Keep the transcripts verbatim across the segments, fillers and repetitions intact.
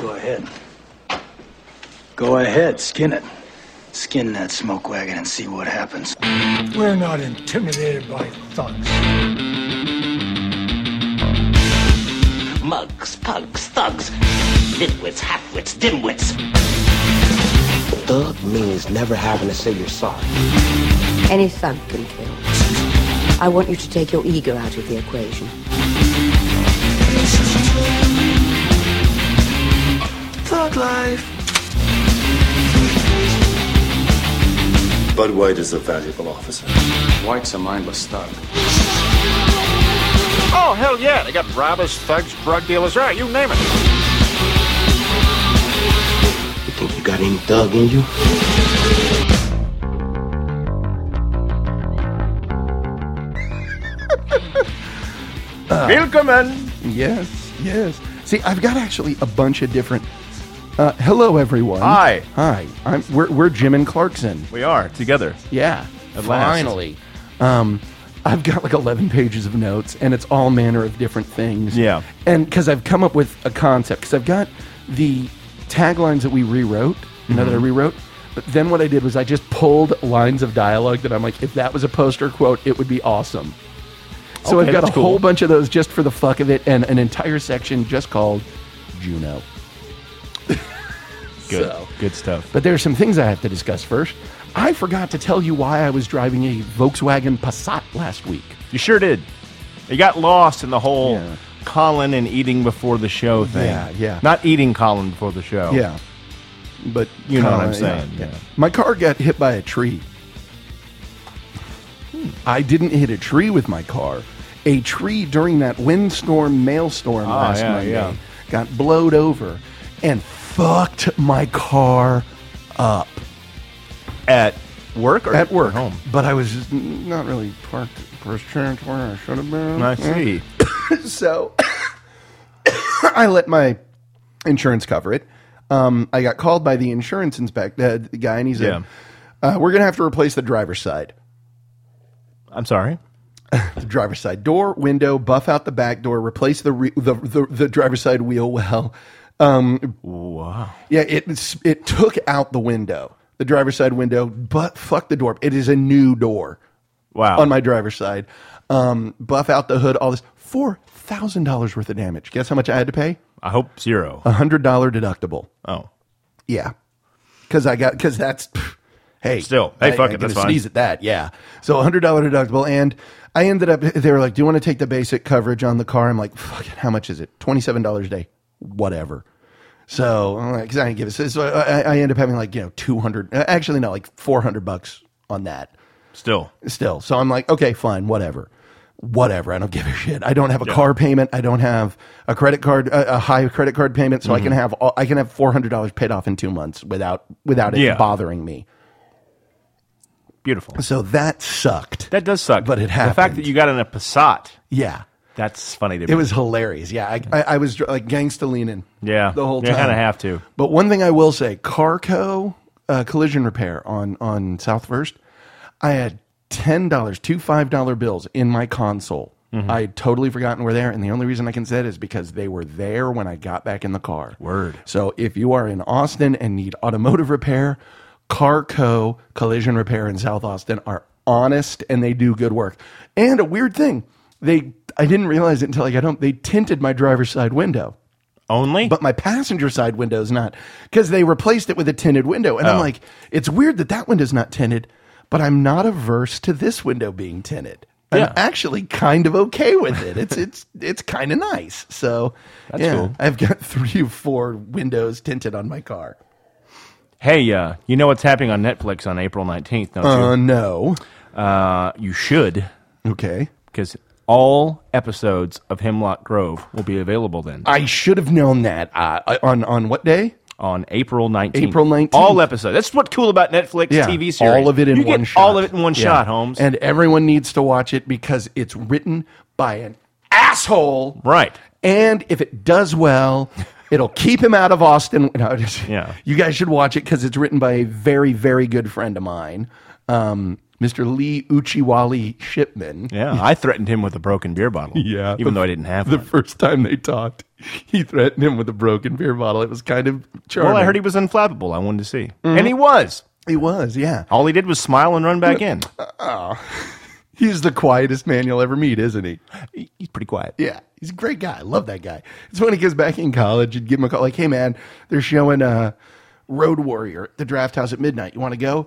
Go ahead. Go ahead, skin it. Skin that smoke wagon and see what happens. We're not intimidated by thugs. Mugs, pugs, thugs, nitwits, halfwits, dimwits. Thug means never having to say you're sorry. Any thug can kill. I want you to take your ego out of the equation. Thug life. Bud White is a valuable officer. White's a mindless thug. Oh, hell yeah. They got robbers, thugs, drug dealers, right, you name it. You think you got any thug in you? uh, Willkommen. Yes, yes. See, I've got actually a bunch of different... Uh, hello, everyone. Hi. Hi. I'm, we're, we're Jim and Clarkson. We are, together. Yeah. At last. Finally. Um, I've got like eleven pages of notes, and it's all manner of different things. Yeah. And because I've come up with a concept, because I've got the taglines that we rewrote, you know, Mm-hmm. that I rewrote. But then what I did was I just pulled lines of dialogue that I'm like, if that was a poster quote, it would be awesome. So Okay, I've got a that's cool. whole bunch of those just for the fuck of it, and an entire section just called Juno. Good. So. Good stuff. But there are some things I have to discuss first. I forgot to tell you why I was driving a Volkswagen Passat last week. You sure did. You got lost in the whole Yeah. Colin and eating before the show thing. Yeah, yeah. Not eating Colin before the show. Yeah. But You know what kinda, I'm saying, Yeah, yeah. My car got hit by a tree. Hmm. I didn't hit a tree with my car. A tree during that windstorm, mailstorm Ah, last yeah, Monday yeah. got blowed over and fucked my car up. At work or At work. home? But I was just not really parked first chance where I should have been. I see. So I let my insurance cover it. Um, I got called by the insurance inspect uh, the guy, and he said, uh, we're going to have to replace the driver's side. I'm sorry? The driver's side door, window, buff out the back door, replace the re- the, the the driver's side wheel well. Um, Wow. yeah, it it took out the window, the driver's side window, but fuck the door. It is a new door. Wow. On my driver's side. Um, buff out the hood, all this. four thousand dollars worth of damage. Guess how much I had to pay? I hope zero. A one hundred dollars deductible. Oh. Yeah. Because I got, because that's, pff, hey. Still. Hey, I, fuck I it, get that's to fine. sneeze at that, yeah. So a one hundred dollars deductible, and I ended up, they were like, do you want to take the basic coverage on the car? I'm like, fuck it, how much is it? twenty-seven dollars a day. Whatever. So, I'm like, because I didn't give it, so I, I end up having like, you know, two hundred, actually no, like four hundred bucks on that. Still. Still. So I'm like, okay, fine, whatever. Whatever. I don't give a shit. I don't have a Yeah. car payment. I don't have a credit card, a, a high credit card payment. So I can have, all, I can have four hundred dollars paid off in two months without, without it Yeah. bothering me. Beautiful. So that sucked. That does suck. But it The fact happened. that you got in a Passat, Yeah. that's funny to me. It was hilarious. Yeah. I, I, I was dr- like gangsta leaning. Yeah. The whole You time. kinda have to. But one thing I will say, Carco uh, collision repair on, on South First, I had ten dollars, two five dollar bills in my console. Mm-hmm. I had totally forgotten were there, and the only reason I can say it is because they were there when I got back in the car. Word. So if you are in Austin and need automotive repair, Carco Collision Repair in South Austin are honest and they do good work. And a weird thing, they I didn't realize it until I got home. They tinted my driver's side window. Only? But my passenger side window is not, because they replaced it with a tinted window. And I'm Oh. like, it's weird that that window's not tinted, but I'm not averse to this window being tinted. I'm Yeah. actually kind of okay with it. It's it's it's kind of nice. So That's yeah, cool. I've got three or four windows tinted on my car. Hey, uh, you know what's happening on Netflix on April nineteenth, don't Uh, you? no. Uh, you should, Okay. because all episodes of Hemlock Grove will be available then. I should have known that. Uh, on on what day? On April nineteenth. April nineteenth. All episodes. That's what's cool about Netflix T V series. all of it in you one get shot. all of it in one Yeah. shot, Holmes. And everyone needs to watch it because it's written by an asshole. Right. And if it does well, it'll keep him out of Austin. No, just, Yeah. You guys should watch it because it's written by a very, very good friend of mine, um, Mister Lee Uchiwali Shipman. Yeah, I threatened him with a broken beer bottle. Yeah. Even though I didn't have The one. first time they talked, he threatened him with a broken beer bottle. It was kind of charming. Well, I heard he was unflappable. I wanted to see. Mm-hmm. And he was. He was, yeah. All he did was smile and run back in. Oh. He's the quietest man you'll ever meet, isn't he? He's pretty quiet. Yeah, he's a great guy. I love that guy. It's when he gets back in college, you'd give him a call like, hey, man, they're showing uh, Road Warrior at the Draft House at midnight. You want to go?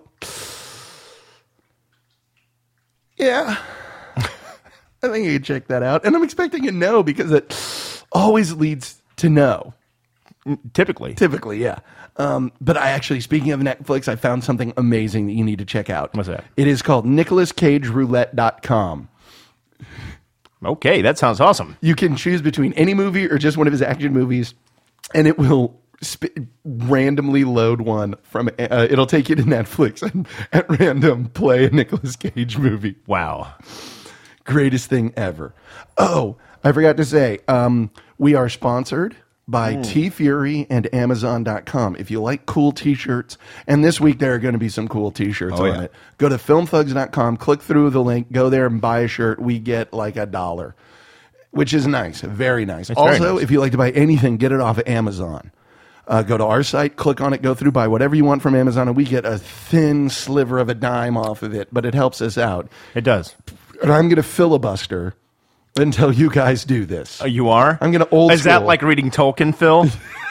Yeah. I think you can check that out. And I'm expecting a no because it always leads to no. Typically. Typically, yeah. Um, but I actually, speaking of Netflix, I found something amazing that you need to check out. What's that? It is called Nicolas Cage Roulette dot com. Okay, that sounds awesome. You can choose between any movie or just one of his action movies, and it will sp- randomly load one from, uh, it'll take you to Netflix and at random play a Nicolas Cage movie. Wow. Greatest thing ever. Oh, I forgot to say, um, we are sponsored by mm. T-Fury and Amazon dot com. If you like cool t-shirts, and this week there are going to be some cool t-shirts oh, on yeah. it, go to film thugs dot com, click through the link, go there and buy a shirt. We get like a dollar, which is nice. Very nice. It's also, very nice. If you like to buy anything, get it off of Amazon. Uh, go to our site, click on it, go through, buy whatever you want from Amazon, and we get a thin sliver of a dime off of it, but it helps us out. It does. And I'm going to filibuster until you guys do this. Oh, you are? I'm going to old Is school. that like reading Tolkien, Phil?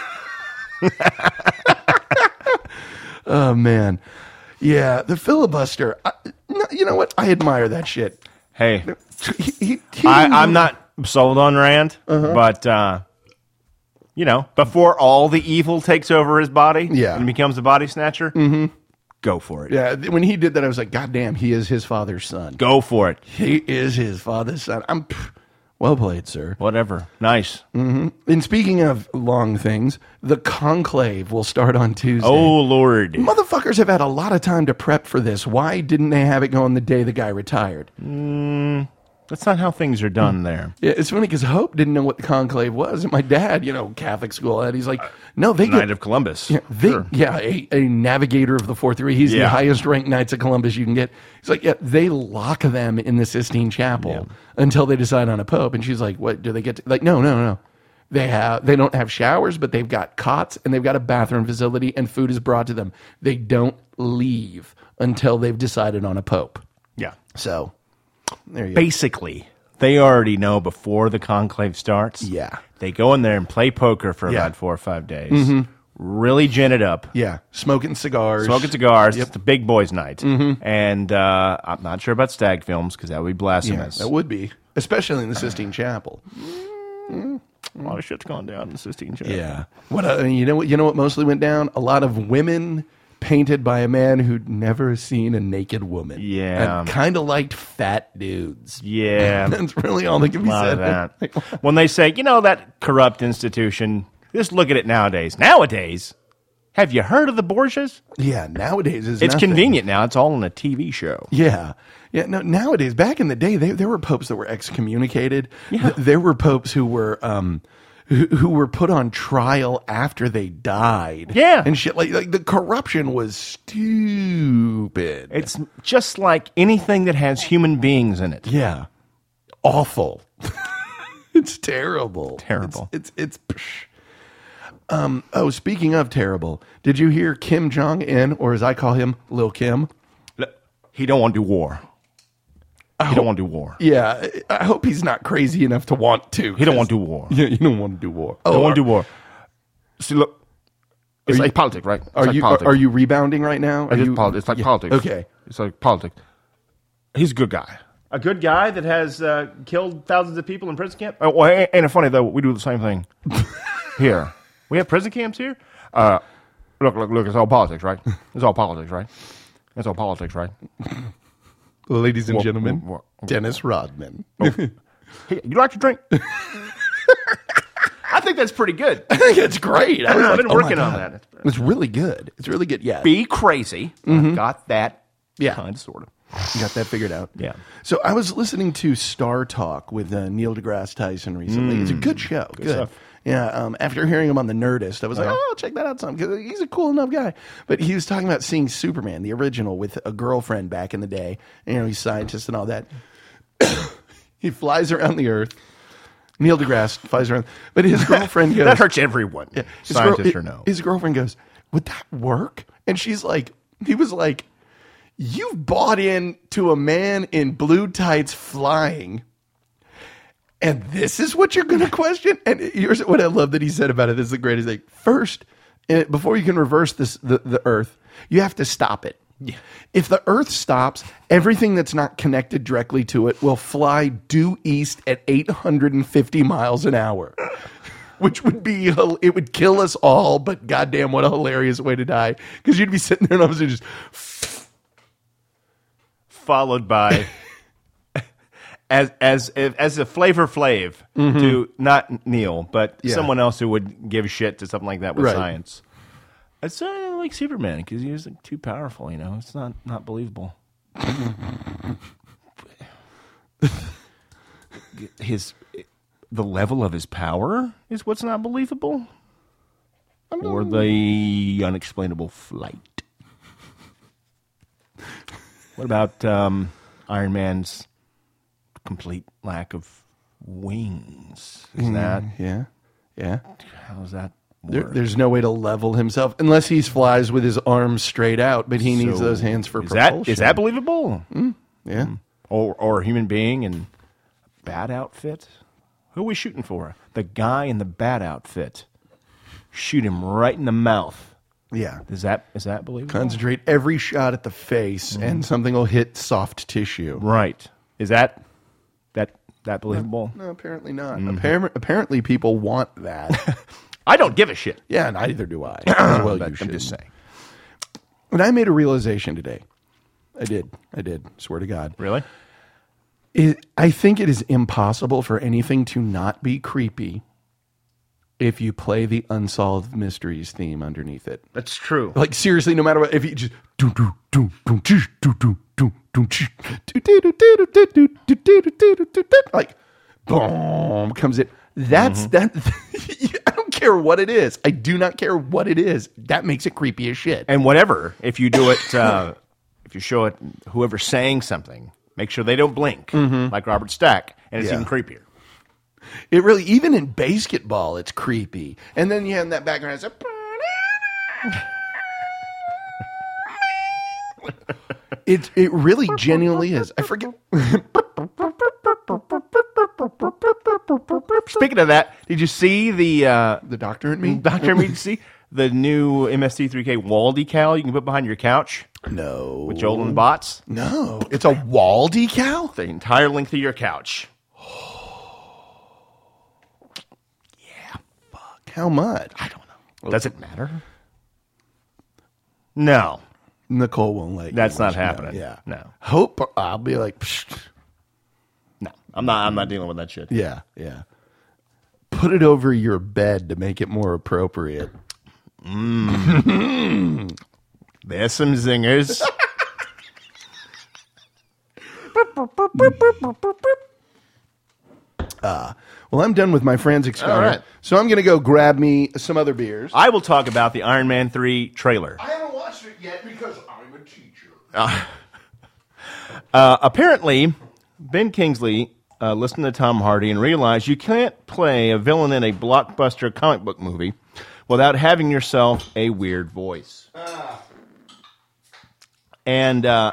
Oh, man. Yeah, the filibuster. I, no, you know what? I admire that shit. Hey, He, he, he I, I'm not sold on Rand, Uh-huh. but, uh, you know, before all the evil takes over his body Yeah. and becomes a body snatcher, mm-hmm. go for it. Yeah, when he did that, I was like, God damn, he is his father's son. Go for it. He is his father's son. I'm pff, well played, sir. Whatever. Nice. Mm-hmm. And speaking of long things, the Conclave will start on Tuesday. Oh, Lord. Motherfuckers have had a lot of time to prep for this. Why didn't they have it going the day the guy retired? Mm, that's not how things are done there. Yeah, it's funny because Hope didn't know what the Conclave was. And my dad, you know, Catholic school, and he's like, no, they Knight get... of Columbus. Yeah, they, Sure. yeah a, a navigator of the fourth Three. He's the Yeah. highest ranked Knights of Columbus you can get. He's like, yeah, they lock them in the Sistine Chapel Yeah. until they decide on a pope. And she's like, what do they get? To? Like, no, no, no. They have. They don't have showers, but they've got cots and they've got a bathroom facility, and food is brought to them. They don't leave until they've decided on a pope. Yeah. So there you go. Basically, they already know before the conclave starts. Yeah. They go in there and play poker for Yeah. about four or five days. Really gin it up. Yeah, smoking cigars. Smoking cigars. Yep. It's the big boys' night. And uh, I'm not sure about stag films because that would be Yeah, blasphemous. that would be, especially in the Sistine Chapel. A lot of shit's gone down in the Sistine Chapel. Yeah. What uh, you know? What you know? What mostly went down? A lot of women painted by a man who'd never seen a naked woman. Yeah. and kind of liked fat dudes. Yeah. That's really all that can be A lot said. of that. When they say, you know, that corrupt institution, just look at it nowadays. Nowadays, have you heard of the Borgias? Yeah. Nowadays is It's nothing. convenient now. It's all on a T V show. Yeah. Yeah. No, nowadays, back in the day, they, there were popes that were excommunicated. Yeah. Th- There were popes who were, um, who, who were put on trial after they died. Yeah. And shit. Like, like the corruption was stupid. It's just like anything that has human beings in it. Yeah. Awful. It's terrible. Terrible. It's, it's, it's psh. Um, oh, speaking of terrible, did you hear Kim Jong-un, or as I call him, Lil Kim? He don't want to do war. He don't want to do war. Yeah, I hope he's not crazy enough to want to. He don't want to do war. Yeah, you don't want to do war. Don't want to are- do war. See, look, it's Are like you- politics, right? It's Are like you politics. are you rebounding right now? Are It is you, poli- It's like yeah, politics. Okay. It's like politics. He's a good guy. A good guy that has uh, killed thousands of people in prison camp. Oh, well, ain't ain't it funny though? We do the same thing here. We have prison camps here. Uh, look, look, look! It's all politics, right? It's all politics, right? It's all politics, right? Ladies and Well, gentlemen, well, well, Dennis Rodman. Hey, you like to drink? I think that's pretty good. I think it's great. I was I've like, been oh my working on God. that. It's really good. It's really good. Yeah. Be crazy. I've got that. Yeah. kind of, sort of. You got that figured out. Yeah. So I was listening to Star Talk with uh, Neil deGrasse Tyson recently. It's a good show. Good. stuff. Yeah. Um, after hearing him on The Nerdist, I was like, oh, I'll check that out some because he's a cool enough guy. But he was talking about seeing Superman, the original, with a girlfriend back in the day. You know, he's a scientist and all that. He flies around the Earth, Neil deGrasse flies around, but his girlfriend goes. That hurts everyone, Yeah, his scientist girl- or no. His girlfriend goes, "Would that work?" And she's like, "He was like, you've bought in to a man in blue tights flying." And this is what you're going to question? And here's what I love that he said about it. This is the greatest thing. First, eh, before you can reverse this, the, the Earth, you have to stop it. Yeah. If the Earth stops, everything that's not connected directly to it will fly due east at eight hundred fifty miles an hour, which would be, it would kill us all, but goddamn, what a hilarious way to die. Because you'd be sitting there and all of a sudden just... Followed by... As as as a Flavor Flav Mm-hmm. to not Neil, but Yeah. someone else who would give a shit to something like that with Right. science. It's uh, like Superman because he was like, too powerful. You know, it's not not believable. his the level of his power is what's not believable, or the unexplainable flight. What about um, Iron Man's complete lack of wings? Is that Yeah, yeah. how does that There, work? there's no way to level himself unless he flies with his arms straight out, but he needs So, those hands for is propulsion. that is that believable? Yeah. Or or a human being in bat outfit? Who are we shooting for? The guy in the bat outfit. Shoot him right in the mouth. Yeah. Is that is that believable? Concentrate every shot at the face, and something will hit soft tissue. Right. Is that that that believable? No, apparently not. Appar- apparently, people want that. I don't give a shit. Yeah, neither do I. As well, But you I'm should. just saying. And I made a realization today. I did. I did. Swear to God. Really? It, I think it is impossible for anything to not be creepy if you play the Unsolved Mysteries theme underneath it. That's true. Like, seriously, no matter what, if you just do do do do do do do do do do do do do do do do do do do, like, boom, comes it. That's that. I don't care what it is. I do not care what it is. That makes it creepy as shit. And whatever, if you do it, uh, if you show it, whoever's saying something, make sure they don't blink, like Robert Stack, and it's Yeah. even creepier. It really, even in basketball, it's creepy. And then you have in that background, it's a, it it really genuinely is. I forget. Speaking of that, did you see the uh, The Doctor and Me. Doctor Me? Did you see the new M S T three K wall decal you can put behind your couch No, with Joel and the bots? no, it's a wall decal. The entire length of your couch. How much? I don't know. Does it matter? No, Nicole won't let you. that's not watch. No, happening. yeah, no, Hope I'll be like, psh, no. I'm not. I'm not dealing with that shit. yeah, yeah. Put it over your bed to make it more appropriate. There's some zingers. Well, I'm done with my forensics All corner, right. so I'm going to go grab me some other beers. I will talk about the Iron Man three trailer. I haven't watched it yet because I'm a teacher. Uh, apparently, Ben Kingsley uh, listened to Tom Hardy and realized you can't play a villain in a blockbuster comic book movie without having yourself a weird voice. And uh,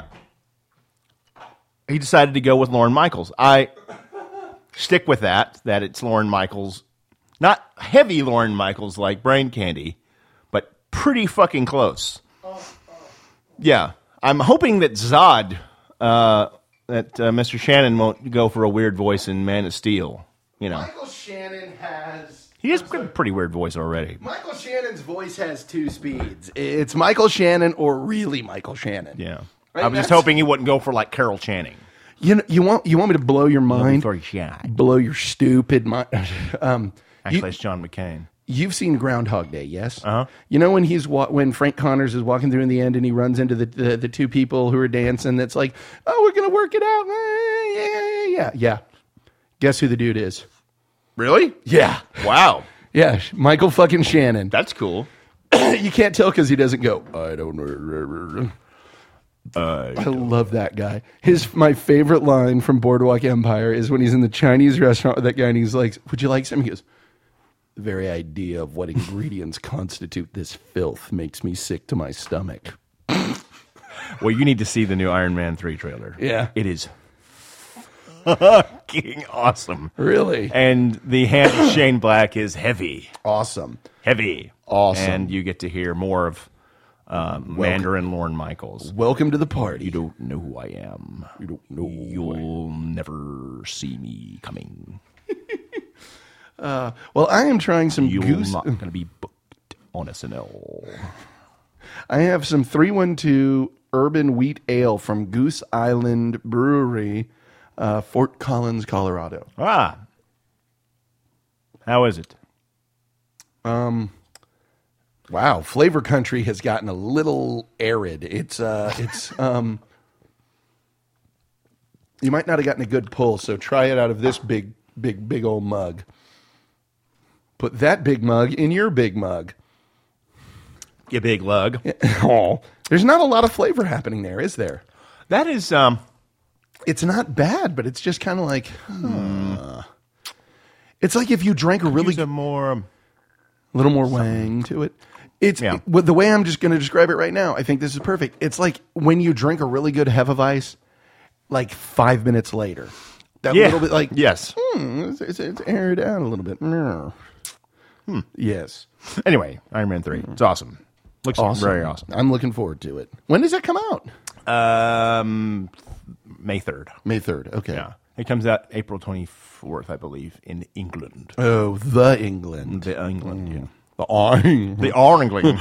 he decided to go with Lorne Michaels. I stick with that, that it's Lorne Michaels. Not heavy Lorne Michaels like Brain Candy, but pretty fucking close. Yeah. I'm hoping that Zod, uh, that uh, Mister Shannon won't go for a weird voice in Man of Steel. You know, Michael Shannon has. he has a pretty weird voice already. Michael Shannon's voice has two speeds. It's Michael Shannon or really Michael Shannon. Yeah. Right, I was just that's- hoping he wouldn't go for like Carol Channing. You know, you want you want me to blow your mind, Very shy. blow your stupid mind. Um, Actually, you, it's John McCain. you've seen Groundhog Day, yes? Uh-huh. You know when he's wa- when Frank Connors is walking through in the end and he runs into the the, the two people who are dancing. That's like, oh, we're gonna work it out. Eh, Yeah, yeah, yeah. Guess who the dude is? Really? Yeah, Wow. yeah, Michael fucking Shannon. That's cool. You can't tell because he doesn't go. I don't know. Uh, I love that guy. His my favorite line from Boardwalk Empire is when he's in the Chinese restaurant with that guy and he's like, "Would you like some?" He goes, "The very idea of what ingredients constitute this filth makes me sick to my stomach." Well, you need to see the new Iron Man three trailer. Yeah. It is fucking awesome. Really? And the hand of Shane Black is heavy. Awesome. Heavy. Awesome. And you get to hear more of um, Mandarin Lorne Michaels. Welcome to the party. You don't know who I am. You don't know. You'll never see me coming. Uh, well, I am trying some You're goose. not going to be booked on S N L. I have some three one two Urban Wheat Ale from Goose Island Brewery, uh, Fort Collins, Colorado. Ah. How is it? Um, wow, Flavor Country has gotten a little arid. It's uh, it's um, you might not have gotten a good pull, so try it out of this big, big, big old mug. Put that big mug in your big mug. You big lug. Oh, there's not a lot of flavor happening there, is there? That is, um, It's not bad, but it's just kind of like, huh. It's like if you drank a really use a more. Um, a little more wang to it. It's Yeah. it- well, the way I'm just going to describe it right now. I think this is perfect. It's like when you drink a really good Hefeweiss, like five minutes later, that yeah. little bit like Yes. hmm, it's, it's, it's aired out a little bit. Hmm. Yes, Anyway, Iron Man three. It's awesome. Looks awesome. very awesome. I'm looking forward to it. When does that come out? Um, May third. May third. Okay. Yeah. It comes out April twenty-fourth, I believe, in England. Oh, the England. The England, yeah. The England. The England.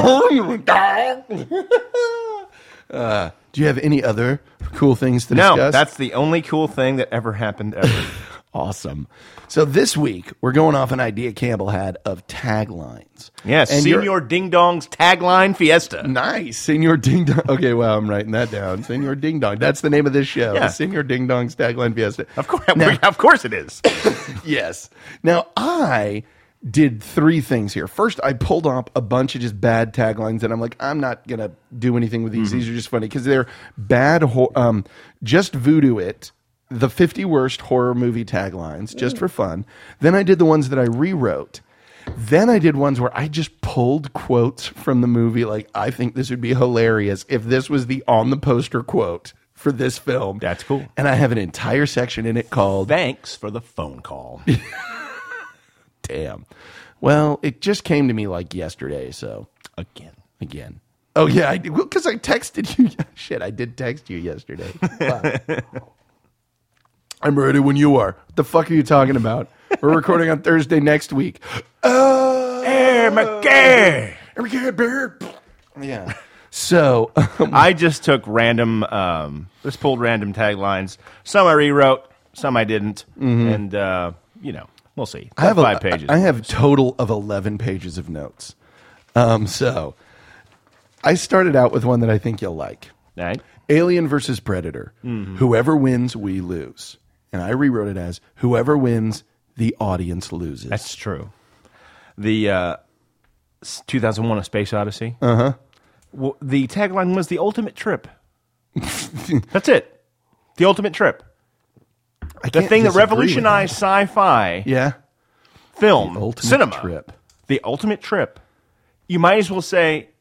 uh, do you have any other cool things to No, discuss? that's the only cool thing that ever happened ever. Awesome. So this week, we're going off an idea Campbell had of taglines. Yes, And you're- Senor Ding Dong's tagline fiesta. Nice. Senor Ding Dong. Okay, well, I'm writing that down. Senor Ding Dong. That's the name of this show. Yeah. Senor Ding Dong's tagline fiesta. Of course, Now- of course it is. Yes. Now, I did three things here. First, I pulled up a bunch of just bad taglines, and I'm like, I'm not going to do anything with these. Mm-hmm. These are just funny because they're bad. Ho- um, just voodoo it. The fifty worst horror movie taglines, just for fun. Then I did the ones that I rewrote. Then I did ones where I just pulled quotes from the movie. Like, I think this would be hilarious if this was the on the poster quote for this film. That's cool. And I have an entire section in it called Thanks for the phone call. Damn. Well, it just came to me like yesterday, so Again. again. Oh yeah, I did because I texted you. Shit, I did text you yesterday. Wow. I'm ready when you are. What the fuck are you talking about? We're recording on Thursday next week. Oh, Hey, McGee! McGee beer. Yeah. So um, I just took random, um, just pulled random taglines. Some I rewrote, some I didn't. And, uh, you know, we'll see. I have five a, pages. I have a total of eleven pages of notes. Um, so I started out with one that I think you'll like. Right? Alien versus Predator. Mm-hmm. Whoever wins, we lose. And I rewrote it as whoever wins, the audience loses. That's true. The uh, s- two thousand one: A Space Odyssey. Uh huh. Well, the tagline was the ultimate trip. That's it. The ultimate trip. I The can't thing that disagree with revolutionized sci-fi that. Yeah. film, The ultimate cinema. trip. The ultimate trip. You might as well say,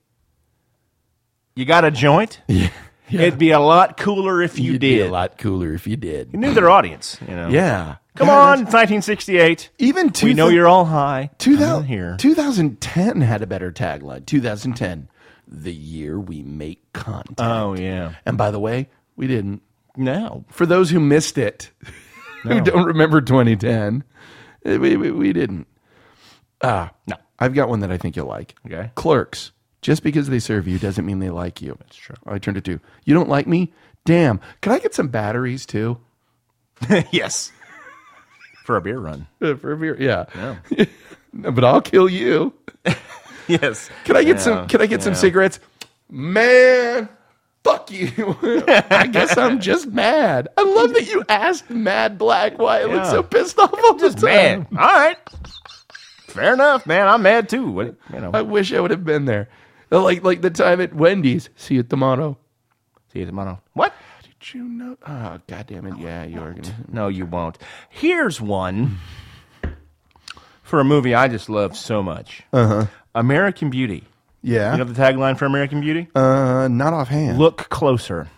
you got a joint? Yeah. It'd be a lot cooler if you You'd did. be a lot cooler if you did. You knew their audience, you know. Yeah. Come Yeah, on, that's- it's nineteen sixty-eight. Even two we know thou- you're all high. two Come on thousand here. twenty ten had a better tagline. twenty ten, the year we make content. Oh, yeah. And by the way, we didn't. No. For those who missed it, who don't remember twenty ten, eh, we, we, we didn't. Ah, No. I've got one that I think you'll like. Okay. Clerks. Just because they serve you doesn't mean they like you. That's true. I turned it to, you don't like me? Damn. Can I get some batteries too? Yes. For a beer run. Uh, For a beer? Yeah. No, but I'll kill you. Yes. Can I get Yeah, some Can I get some yeah. cigarettes? Man, fuck you. I guess I'm just mad. I love that you asked Mad Black why I look Yeah. so pissed off all the time. Man. All right. Fair enough, man. I'm mad too. What, you know. I wish I would have been there. Like like the time at Wendy's. See you tomorrow. See you tomorrow. What? Did you know? Oh, God damn it. Yeah, you are going to. No, you won't. Here's one for a movie I just love so much. Uh-huh. American Beauty. Yeah. You know the tagline for American Beauty? Uh, not offhand. Look closer.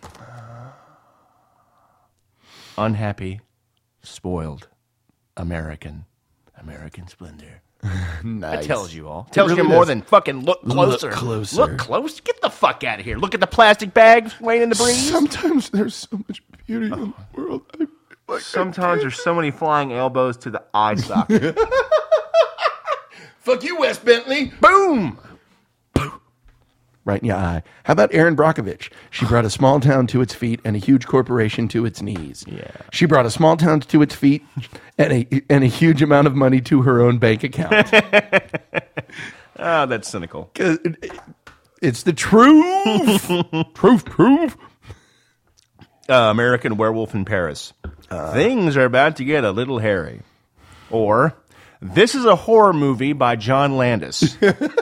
Unhappy, spoiled, American, American splendor. Nice. That tells you all. Tells really you more does. than fucking look closer. Look closer. Look close. Get the fuck out of here. Look at the plastic bags laying in the breeze. Sometimes there's so much beauty in the world. I, like, Sometimes there's so many flying elbows to the eye socket. Fuck you, Wes Bentley. Boom! Right in your eye. How about Erin Brockovich? She brought a small town to its feet and a huge corporation to its knees. Yeah. She brought a small town to its feet and a and a huge amount of money to her own bank account. Oh, that's cynical. 'Cause it- It's the truth. Truth, proof. Uh, American Werewolf in Paris. Things are about to get a little hairy. Or, this is a horror movie by John Landis.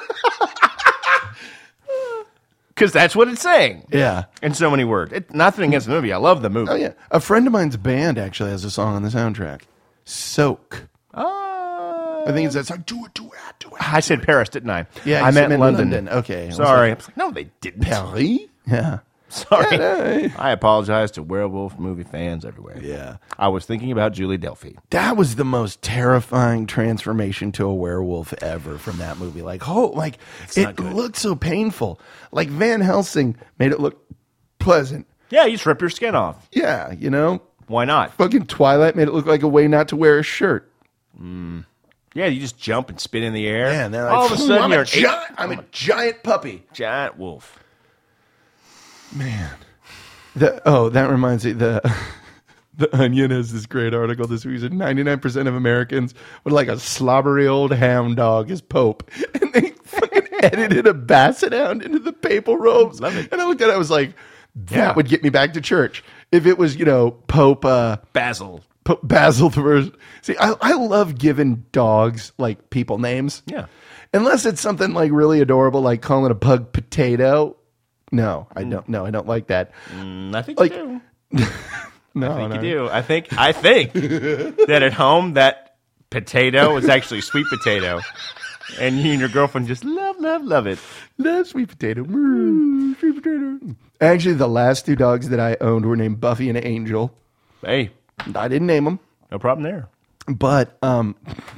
Because that's what it's saying. Yeah. In so many words. It, nothing against the movie. I love the movie. Oh, yeah. A friend of mine's band actually has a song on the soundtrack. Soak. Uh, I think it's that song. Do it, do it, do it. I said Paris, didn't I? Yeah, I you meant meant London. London. Okay. I was Sorry. like- I was like, no, they didn't. Paris? Yeah. Sorry. Yeah. I apologize to werewolf movie fans everywhere. Yeah. I was thinking about Julie Delphi. That was the most terrifying transformation to a werewolf ever from that movie. Like, oh, like not it good. looked so painful. Like Van Helsing made it look pleasant. Yeah, you just rip your skin off. Yeah, you know. Why not? Fucking Twilight made it look like a way not to wear a shirt. Yeah, you just jump and spin in the air. Yeah, and they're like, all of a "Phew, sudden I'm you're a an giant, eight- I'm a giant puppy. giant wolf. Man. The, oh, that reminds me. The The Onion has this great article this week. Said ninety-nine percent of Americans would like a slobbery old hound dog as Pope. And they fucking edited a basset hound into the papal robes. Love it. And I looked at it, I was like, that Yeah. would get me back to church. If it was, you know, Pope, uh, Basil. Pope Basil the First. See, I, I love giving dogs like people names. Yeah. Unless it's something like really adorable, like calling a pug Potato. No, I don't. No, I don't like that. Mm, I think Like- you do. No, I think no. you do. I think I think that at home that potato is actually sweet potato, and you and your girlfriend just love, love, love it. Love sweet potato. Mm, sweet potato. Actually, the last two dogs that I owned were named Buffy and Angel. Hey, I didn't name them, no problem there. but um,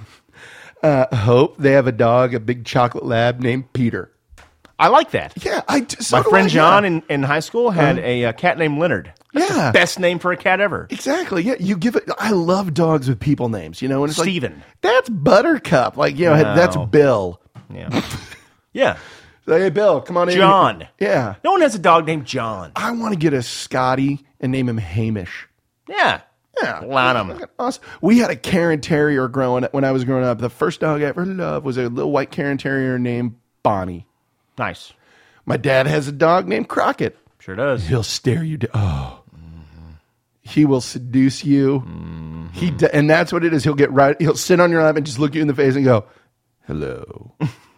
uh, Hope, they have a dog, a big chocolate lab named Peter. I like that. Yeah, I do- so My do friend I, John yeah. in, in high school had a, uh cat named Leonard. That's Yeah. the best name for a cat ever. Exactly. Yeah, you give it. I love dogs with people names. You know, and it's Steven. like that's Buttercup. Like you know, No. that's Bill. Yeah, yeah. Like, hey, Bill, come on in. John. Yeah, No one has a dog named John. I want to get a Scotty and name him Hamish. Yeah, Yeah, Lot 'em. Fucking awesome. We had a Karen Terrier growing up when I was growing up. The first dog I ever loved was a little white Karen Terrier named Bonnie. Nice. My dad has a dog named Crockett. Sure does. He'll stare you down. Oh, he will seduce you. He d- and that's what it is. He'll get right. He'll sit on your lap and just look you in the face and go, "Hello."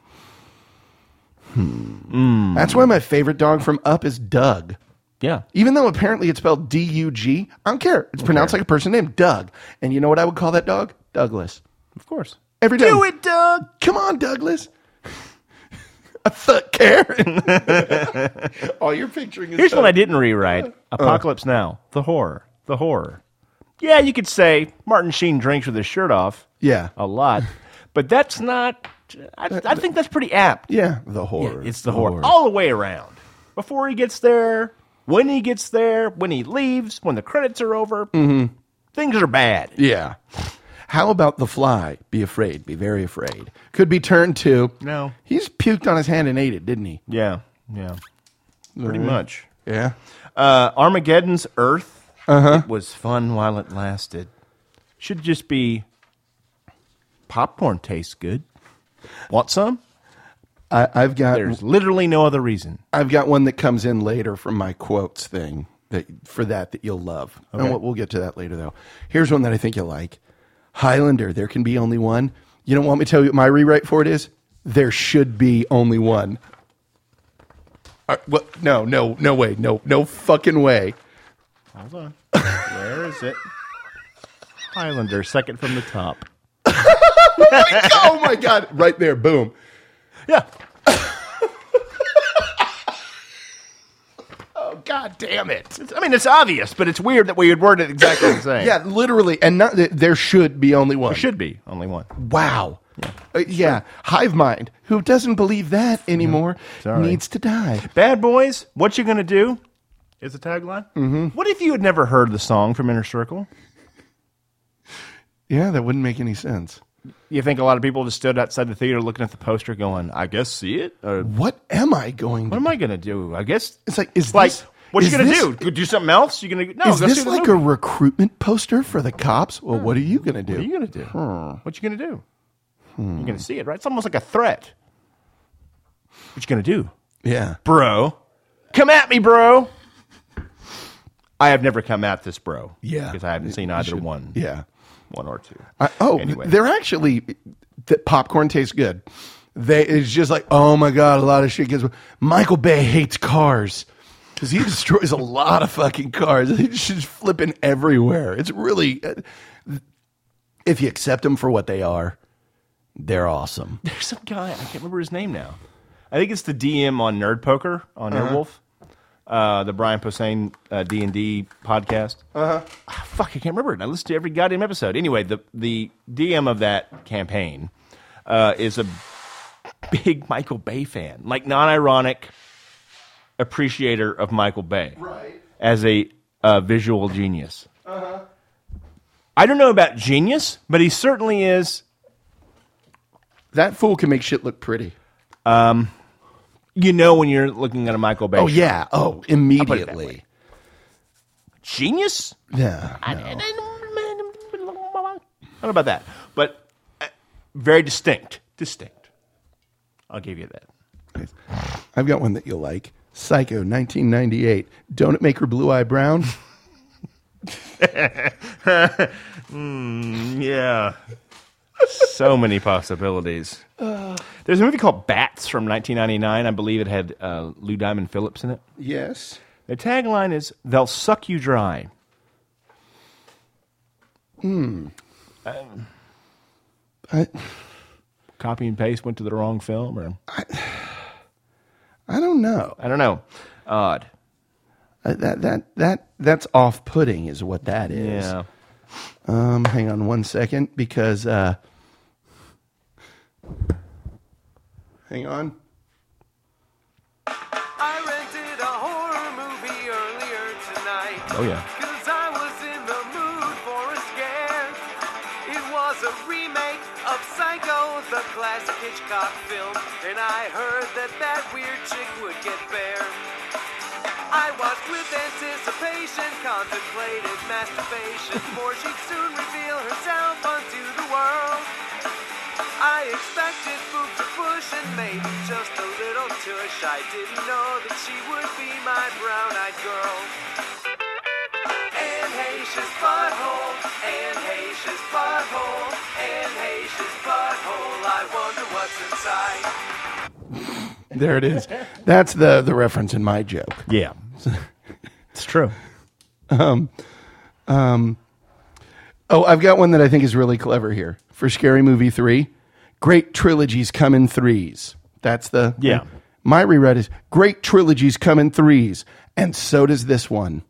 hmm. That's why my favorite dog from Up is Doug. Yeah. Even though apparently it's spelled D U G, I don't care. It's pronounced like a person named Doug. And you know what I would call that dog? Douglas. Of course. Every time. Do it, Doug. Come on, Douglas. I thought Karen. All you're picturing is Here's Doug. one I didn't rewrite. Apocalypse Now. The horror. The horror. Yeah, you could say Martin Sheen drinks with his shirt off Yeah. a lot, but that's not. I, I think that's pretty apt. Yeah, the horror. It's the horror. All the way around. Before he gets there, when he gets there, when he leaves, when the credits are over, Mm-hmm. things are bad. Yeah. How about The Fly? Be afraid. Be very afraid. Could be turned to. No. He's puked on his hand and ate it, didn't he? Yeah, yeah. Pretty much. Yeah. Uh, Armageddon's Earth. Uh-huh. It was fun while it lasted. Should just be popcorn tastes good. Want some? I, I've got. There's literally no other reason. I've got one that comes in later from my quotes thing that for that that you'll love. And we'll, we'll get to that later though. Here's one that I think you'll like. Highlander. There can be only one. You don't want me to tell you what my rewrite for it is? There should be only one. Uh, what? no, no, no way. No, no fucking way. Hold on. Where is it? Highlander, second from the top. Oh my God. Right there. Boom. Yeah. Oh, God damn it. It's, I mean, it's obvious, but it's weird that we had worded it exactly the same. Yeah, literally. And not, there should be only one. There should be only one. Wow. Yeah. Uh, yeah. Hive mind, who doesn't believe that anymore, Sorry. needs to die. Bad boys, what you gonna do? Is the tagline. Mm-hmm. What if you had never heard the song from Inner Circle? Yeah, that wouldn't make any sense. You think a lot of people just stood outside the theater looking at the poster going, I guess see it? Or, What am I going to what am I going to do? I guess. It's like, is like, this, what you is going to this- do? Go do something else? You going to, no, Is go this see the like movie. a recruitment poster for the cops? Well, what are you going to do? What are you going to do? What you going to do? You're going to see it, right? It's almost like a threat. What you going to do? Yeah. Bro. Come at me, bro. I have never come at this bro. Yeah. Because I haven't seen either should- one. Yeah. One or two. I, oh, Anyway. they're actually, the popcorn tastes good. They It's just like, oh my God, a lot of shit gets. Michael Bay hates cars because he destroys a lot of fucking cars. He's just flipping everywhere. It's really, if you accept them for what they are, they're awesome. There's some guy, I can't remember his name now. I think it's the D M on Nerd Poker on Uh-huh. Airwolf. Uh, the Brian Posehn uh, D and D podcast. Uh-huh. Ah, fuck, I can't remember it. I listen to every goddamn episode. Anyway, the, the D M of that campaign uh, is a big Michael Bay fan. Like, non-ironic appreciator of Michael Bay. Right. As a uh, visual genius. Uh-huh. I don't know about genius, but he certainly is. That fool can make shit look pretty. Um, you know when you're looking at a Michael Bay Oh, shot. yeah. Oh, that immediately. way. Genius? Yeah. I, no. I, I don't know about that, but uh, very distinct. Distinct. I'll give you that. I've got one that you'll like. Psycho, nineteen ninety-eight. Don't it make her blue eye brown? mm, yeah. So many possibilities. There's a movie called Bats from nineteen ninety-nine. I believe it had uh, Lou Diamond Phillips in it. Yes. The tagline is, they'll suck you dry. Hmm. Um, I, copy and paste went to the wrong film? Or I don't know. I don't know. Odd. Uh, that that that that's off-putting, is what that is. Yeah. Um, hang on one second, because uh, hang on. I rented a horror movie earlier tonight. Oh, yeah. Cause I was in the mood for a scare. It was a remake of Psycho, the classic Hitchcock film. And I heard that that weird chick would get bare. I watched with anticipation, contemplated masturbation, for she'd soon reveal herself unto the world. I expected boobs to push and maybe just a little tush. I didn't know that she would be my brown-eyed girl. Anne Heche's butthole, Anne Heche's butthole, Anne Heche's butthole. I wonder what's inside. There it is. That's the the reference in my joke. Yeah. It's true. Um, um, oh, I've got one that I think is really clever here for Scary Movie three. Great trilogies come in threes. That's the Yeah. My reread is great trilogies come in threes, and so does this one.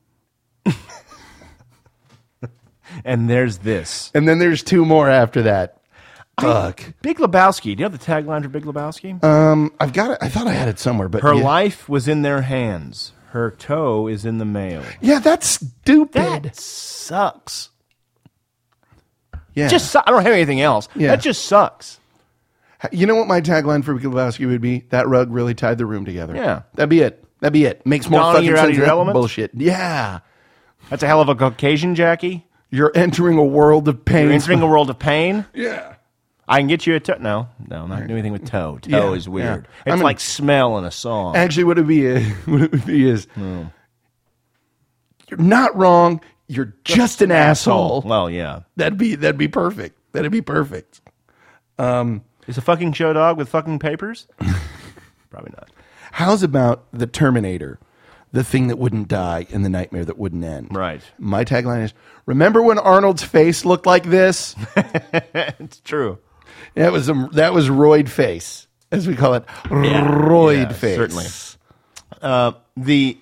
And there's this. And then there's two more after that. Fuck. Big Lebowski. Do you know the tagline for Big Lebowski? Um, I've got it. I thought I had it somewhere, but Her yeah. life was in their hands. Her toe is in the mail. Yeah, that's stupid. That sucks. Yeah. Just su- I don't have anything else. Yeah. That just sucks. You know what my tagline for Big Lebowski would be? That rug really tied the room together. Yeah. That'd be it. That'd be it. Makes more Donnie, fucking you're out sense of your than that element? bullshit. Yeah. That's a hell of a Caucasian, Jackie. You're entering a world of pain. You're entering a world of pain. Yeah. I can get you a toe. No, no, I'm not doing anything with toe. Toe Yeah, is weird. yeah. It's I mean- like smell in a song. Actually, what it would be is, what it would be is Hmm. you're not wrong. You're just an asshole. Well, yeah. That'd be that'd be perfect. That'd be perfect. Um, Is a fucking show dog with fucking papers? Probably not. How's about the Terminator, the thing that wouldn't die and the nightmare that wouldn't end? Right. My tagline is, remember when Arnold's face looked like this? It's true. That was a, that was roid face, as we call it, roid Yeah, face. certainly. Uh, the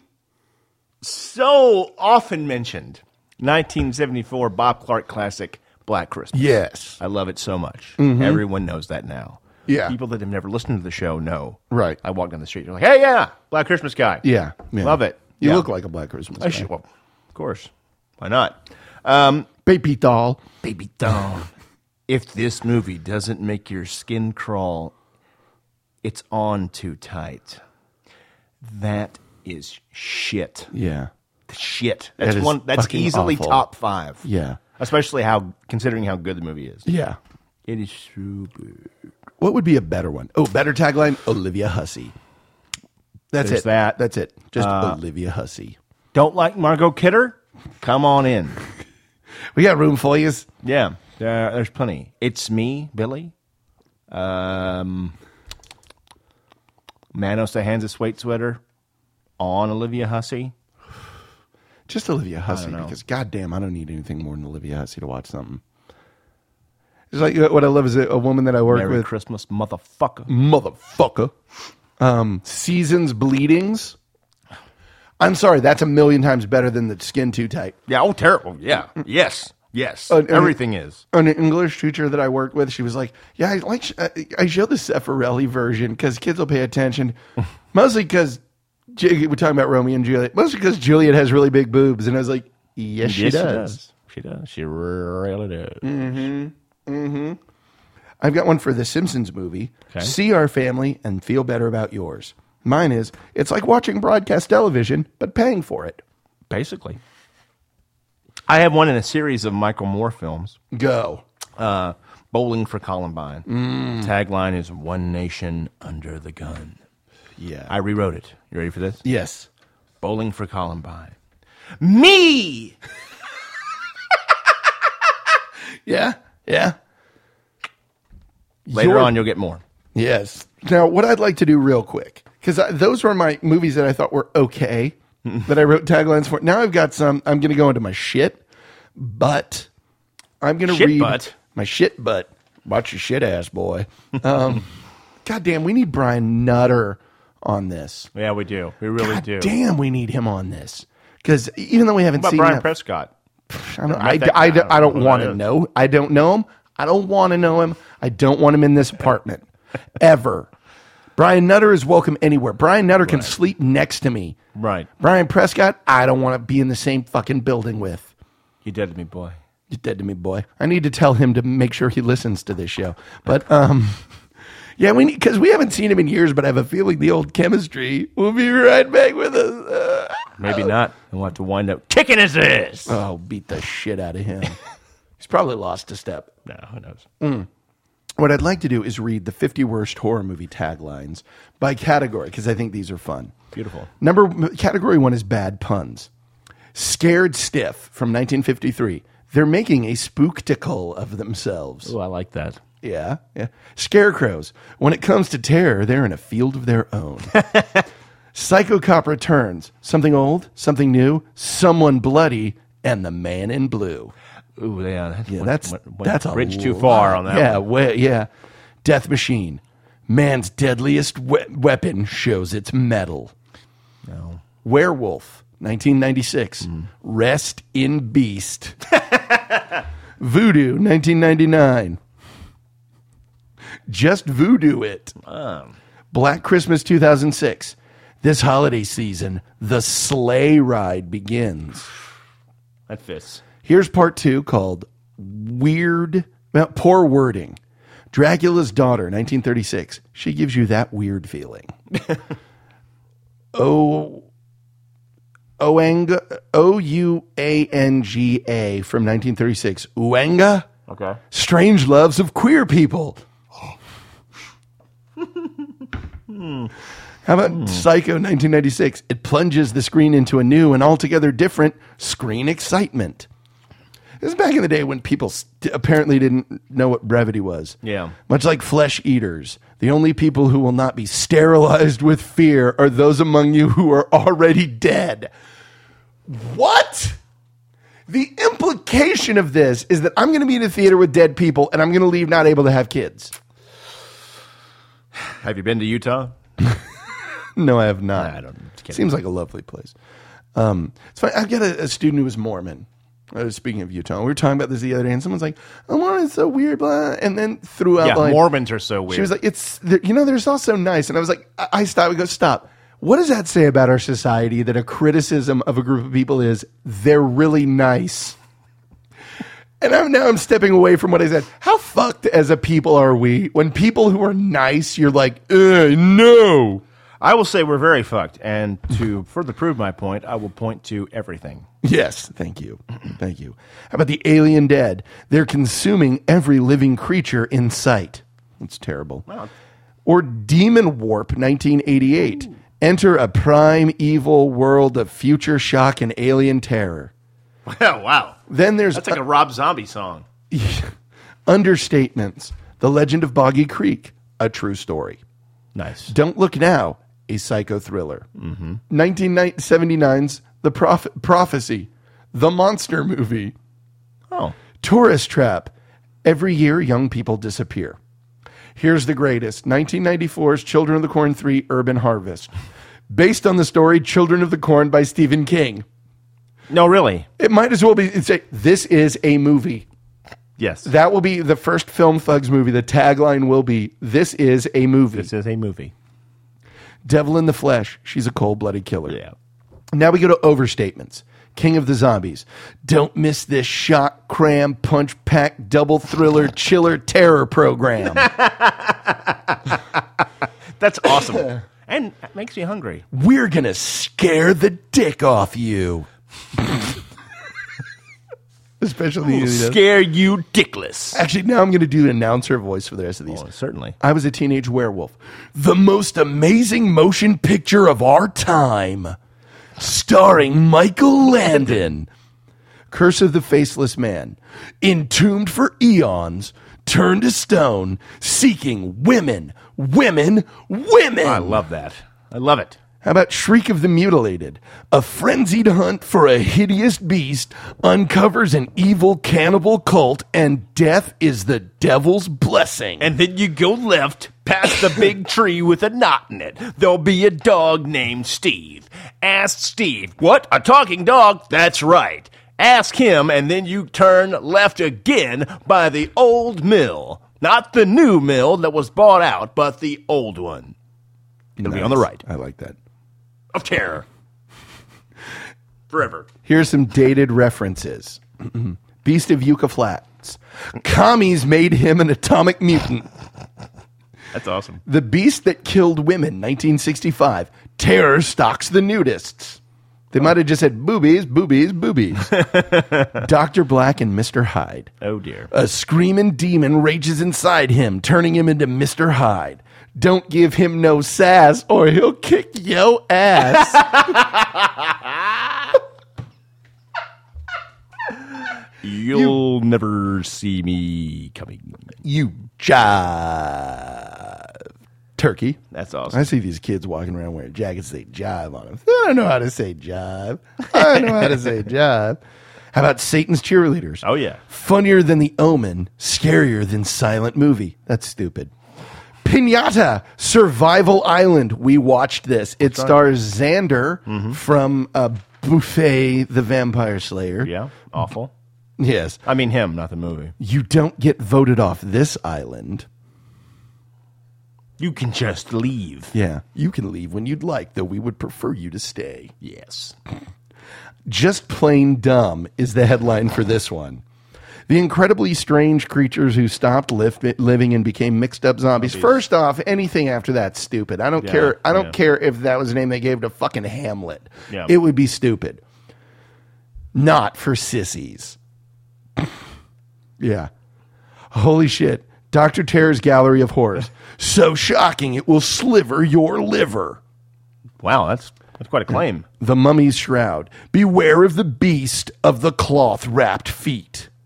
so often mentioned nineteen seventy-four Bob Clark classic, Black Christmas. Yes. I love it so much. Mhm. Everyone knows that now. Yeah. People that have never listened to the show know. Right. I walk down the street, you're like, hey, yeah, Black Christmas guy. Yeah, yeah. Love it. You Yeah. look like a Black Christmas I guy. should, well, of course. Why not? Um, Baby doll. Baby doll. If this movie doesn't make your skin crawl, it's on too tight. That is shit. Yeah. Shit. That That's is one. That's fucking easily awful. top five. Yeah. Especially how considering how good the movie is. Yeah. It is super. What would be a better one? Oh, better tagline, Olivia Hussey. That's There's it. that. That's it. Just Uh, Olivia Hussey. Don't like Margot Kidder? Come on in. We got room for you. Yeah, uh, there's plenty. It's Me, Billy. Um, Manos the Hands a Sweat Sweater on Olivia Hussey. Just Olivia Hussey, know. because goddamn, I don't need anything more than Olivia Hussey to watch something. It's like what I love is a, a woman that I work Merry with. Christmas, motherfucker. Motherfucker. Um, Seasons Bleedings. I'm sorry, that's a million times better than the Skin Too Tight. Yeah, oh, terrible. Yeah, yes, yes. Uh, and- Everything is. An English teacher that I worked with, she was like, "Yeah, I like sh- I- I show the Seffarelli version because kids will pay attention, mostly because we're talking about Romeo and Juliet, mostly because Juliet has really big boobs." And I was like, "Yes, she Yes, does. She does. She really does. Mm-hmm. Mm-hmm. I've got one for the Simpsons movie. Okay. See our family and feel better about yours. Mine is, it's like watching broadcast television, but paying for it. Basically. I have one in a series of Michael Moore films. Go. Uh, Bowling for Columbine. Mm. Tagline is One Nation Under the Gun. Yeah. I rewrote it. You ready for this? Yes. Bowling for Columbine. Me! Yeah. Yeah. Later Your- on, you'll get more. Yes. Now, what I'd like to do real quick, because those were my movies that I thought were okay, that I wrote taglines for. Now I've got some, I'm going to go into my shit, but I'm going to Shit read butt? my shit butt. Watch your shit ass, boy. Um, God damn, we need Brian Nutter on this. Yeah, we do. We really God do. damn, we need him on this. Because even though we haven't What about seen Brian enough- Prescott? I don't, Not I, that I, guy. I, don't know want who to that know. I don't know him. I don't want to know him. I don't want him in this apartment ever. Brian Nutter is welcome anywhere. Brian Nutter can sleep next to me. Right. Brian Prescott, I don't want to be in the same fucking building with. You dead to me, boy. You're dead to me, boy. I need to tell him to make sure he listens to this show. But, um, yeah, we because we haven't seen him in years, but I have a feeling the old chemistry will be right back with us. Uh, Maybe not. We'll have to wind up kicking his ass. oh, beat the shit out of him. He's probably lost a step. No, who knows? Mm. What I'd like to do is read the fifty worst horror movie taglines by category, because I think these are fun. Beautiful. Number category one is bad puns. Scared Stiff from nineteen fifty-three. They're making a spookticle of themselves. Oh, I like that. Yeah, yeah. Scarecrows. When it comes to terror, they're in a field of their own. Psycho Cop returns. Something old, something new, someone bloody, and the man in blue. Ooh, yeah. That's, Yeah, went- that's went- went that's a bridge too lot. far on that Yeah, one. we- yeah. Death Machine. Man's deadliest we- weapon shows its metal. No. Werewolf, nineteen ninety-six. Mm. Rest in Beast. Voodoo, nineteen ninety-nine. Just Voodoo It. Um, Black Christmas, two thousand six. This holiday season, the sleigh ride begins. that fits. Here's part two called Weird, well, Poor Wording. Dracula's Daughter, nineteen thirty-six. She gives you that weird feeling. oh, Oanga, O U A N G A from nineteen thirty-six. Uanga? Okay. Strange Loves of Queer People. How about Psycho nineteen ninety-six? It plunges the screen into a new and altogether different screen excitement. This is back in the day when people st- apparently didn't know what brevity was. Yeah. Much like flesh eaters, the only people who will not be sterilized with fear are those among you who are already dead. What? The implication of this is that I'm going to be in a theater with dead people and I'm going to leave not able to have kids. Have you been to Utah? No, I have not. Nah, I don't. Seems like a lovely place. Um, it's funny. I've got a, a student who was Mormon. Uh, speaking of Utah, we were talking about this the other day, and someone's like, "Oh, Mormon's so weird," blah, and then threw out Yeah, like, Mormons are so weird. She was like, "It's you know, they're also nice," and I was like, I, I stopped. We go, "Stop." What does that say about our society that a criticism of a group of people is they're really nice? And I'm, now I'm stepping away from what I said. How fucked as a people are we when people who are nice, you're like, uh, no. I will say we're very fucked. And to further prove my point, I will point to everything. Yes, thank you. Thank you. How about the alien dead? They're consuming every living creature in sight. That's terrible. Wow. Or Demon Warp nineteen eighty-eight. Ooh. Enter a prime evil world of future shock and alien terror. Well, wow. Then there's That's like a Rob Zombie song. Understatements. The Legend of Boggy Creek, a true story. Nice. Don't Look Now, a psycho thriller. Mm-hmm. nineteen seventy-nine's The Proph- Prophecy, the monster movie. Oh. Tourist Trap. Every year, young people disappear. Here's the greatest. nineteen ninety-four's Children of the Corn three, Urban Harvest. Based on the story Children of the Corn by Stephen King. No, really? It might as well be, it's a, this is a movie. Yes. That will be the first Film Thugs movie. The tagline will be, this is a movie. This is a movie. Devil in the Flesh. She's a cold-blooded killer. Yeah. Now we go to overstatements. King of the Zombies. Don't miss this shock, cram, punch, pack, double thriller, chiller, terror program. That's awesome. And it makes me hungry. We're going to scare the dick off you. Especially We'll scare you dickless. Actually, now I'm going to do an announcer voice for the rest of these. Oh, certainly. I was a teenage werewolf. The most amazing motion picture of our time. Starring Michael Landon. Curse of the Faceless Man. Entombed for eons. Turned to stone. Seeking women. Women. Women. I love that. I love it. How about Shriek of the Mutilated? A frenzied hunt for a hideous beast uncovers an evil cannibal cult, and death is the devil's blessing. And then you go left past the big tree with a knot in it. There'll be a dog named Steve. Ask Steve. What? A talking dog? That's right. Ask him, and then you turn left again by the old mill. Not the new mill that was bought out, but the old one. It'll Nice. be on the right. I like that. Of terror. Forever. Here's some dated references. Beast of Yucca Flats. Commies made him an atomic mutant. That's awesome. The Beast That Killed Women, nineteen sixty-five. Terror stalks the nudists. They might have just said boobies, boobies, boobies. Doctor Black and Mister Hyde. Oh, dear. A screaming demon rages inside him, turning him into Mister Hyde. Don't give him no sass or he'll kick yo ass. You'll you, never see me coming. You jive. Turkey. That's awesome. I see these kids walking around wearing jackets that say jive on them. I don't know how to say jive. I don't know how to say jive. How about Satan's Cheerleaders? Oh, yeah. Funnier than The Omen, scarier than Silent Movie. That's stupid. Pinata, Survival Island. We watched this. It stars Xander mm-hmm. from uh, Buffet the Vampire Slayer. Yeah, awful. Yes. I mean him, not the movie. You don't get voted off this island. You can just leave. Yeah, you can leave when you'd like, though we would prefer you to stay. Yes. Just Plain Dumb is the headline for this one. The incredibly strange creatures who stopped live, living and became mixed up zombies. Zombies. First off, anything after that's stupid. I don't Yeah, care. I don't yeah. care if that was the name they gave to fucking Hamlet. Yeah. It would be stupid. Not for sissies. Yeah. Holy shit. Doctor Terror's Gallery of Horrors. So shocking it will sliver your liver. Wow, that's that's quite a claim. The Mummy's Shroud. Beware of the beast of the cloth-wrapped feet.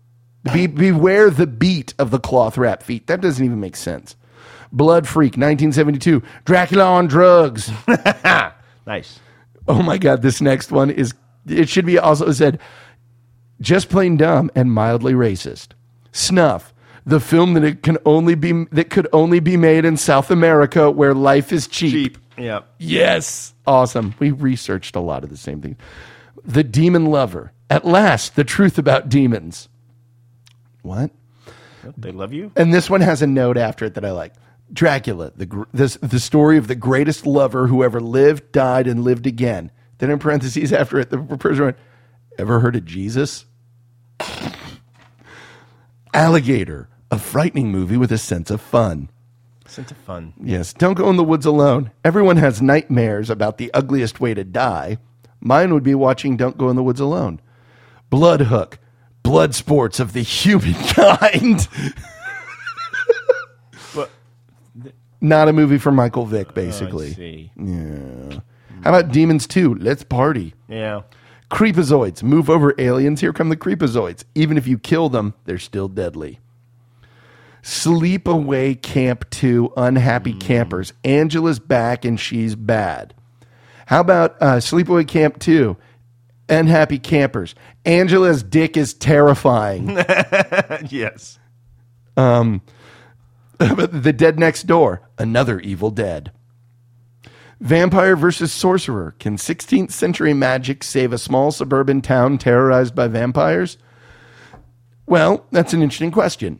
Be, beware the beat of the cloth wrap feet. That doesn't even make sense. Blood Freak, nineteen seventy-two. Dracula on drugs. Nice. Oh my God, this next one is, it should be also said, just plain dumb and mildly racist. Snuff, the film that it can only be that could only be made in South America where life is cheap. Cheap. Yeah. Yes. Awesome. We researched a lot of the same things. The Demon Lover. At last, the truth about demons. What? They love you? And this one has a note after it that I like. Dracula, the gr- this, the story of the greatest lover who ever lived, died, and lived again. Then in parentheses after it, the person went, ever heard of Jesus? Alligator, a frightening movie with a sense of fun. Sense of fun. Yes, don't go in the woods alone. Everyone has nightmares about the ugliest way to die. Mine would be watching Don't Go in the Woods Alone. Blood Hook, blood sports of the humankind. But, Not a movie for Michael Vick, basically. Oh, I see. Yeah. How about Demons two? Let's party. Yeah. Creepazoids. Move over, aliens. Here come the creepazoids. Even if you kill them, they're still deadly. Sleepaway Camp two. Unhappy Mm. Campers. Angela's back and she's bad. How about uh, Sleepaway Camp two? Unhappy Campers. Angela's dick is terrifying. Yes. Um, The Dead Next Door. Another Evil Dead. Vampire versus Sorcerer. Can sixteenth century magic save a small suburban town terrorized by vampires? Well, that's an interesting question.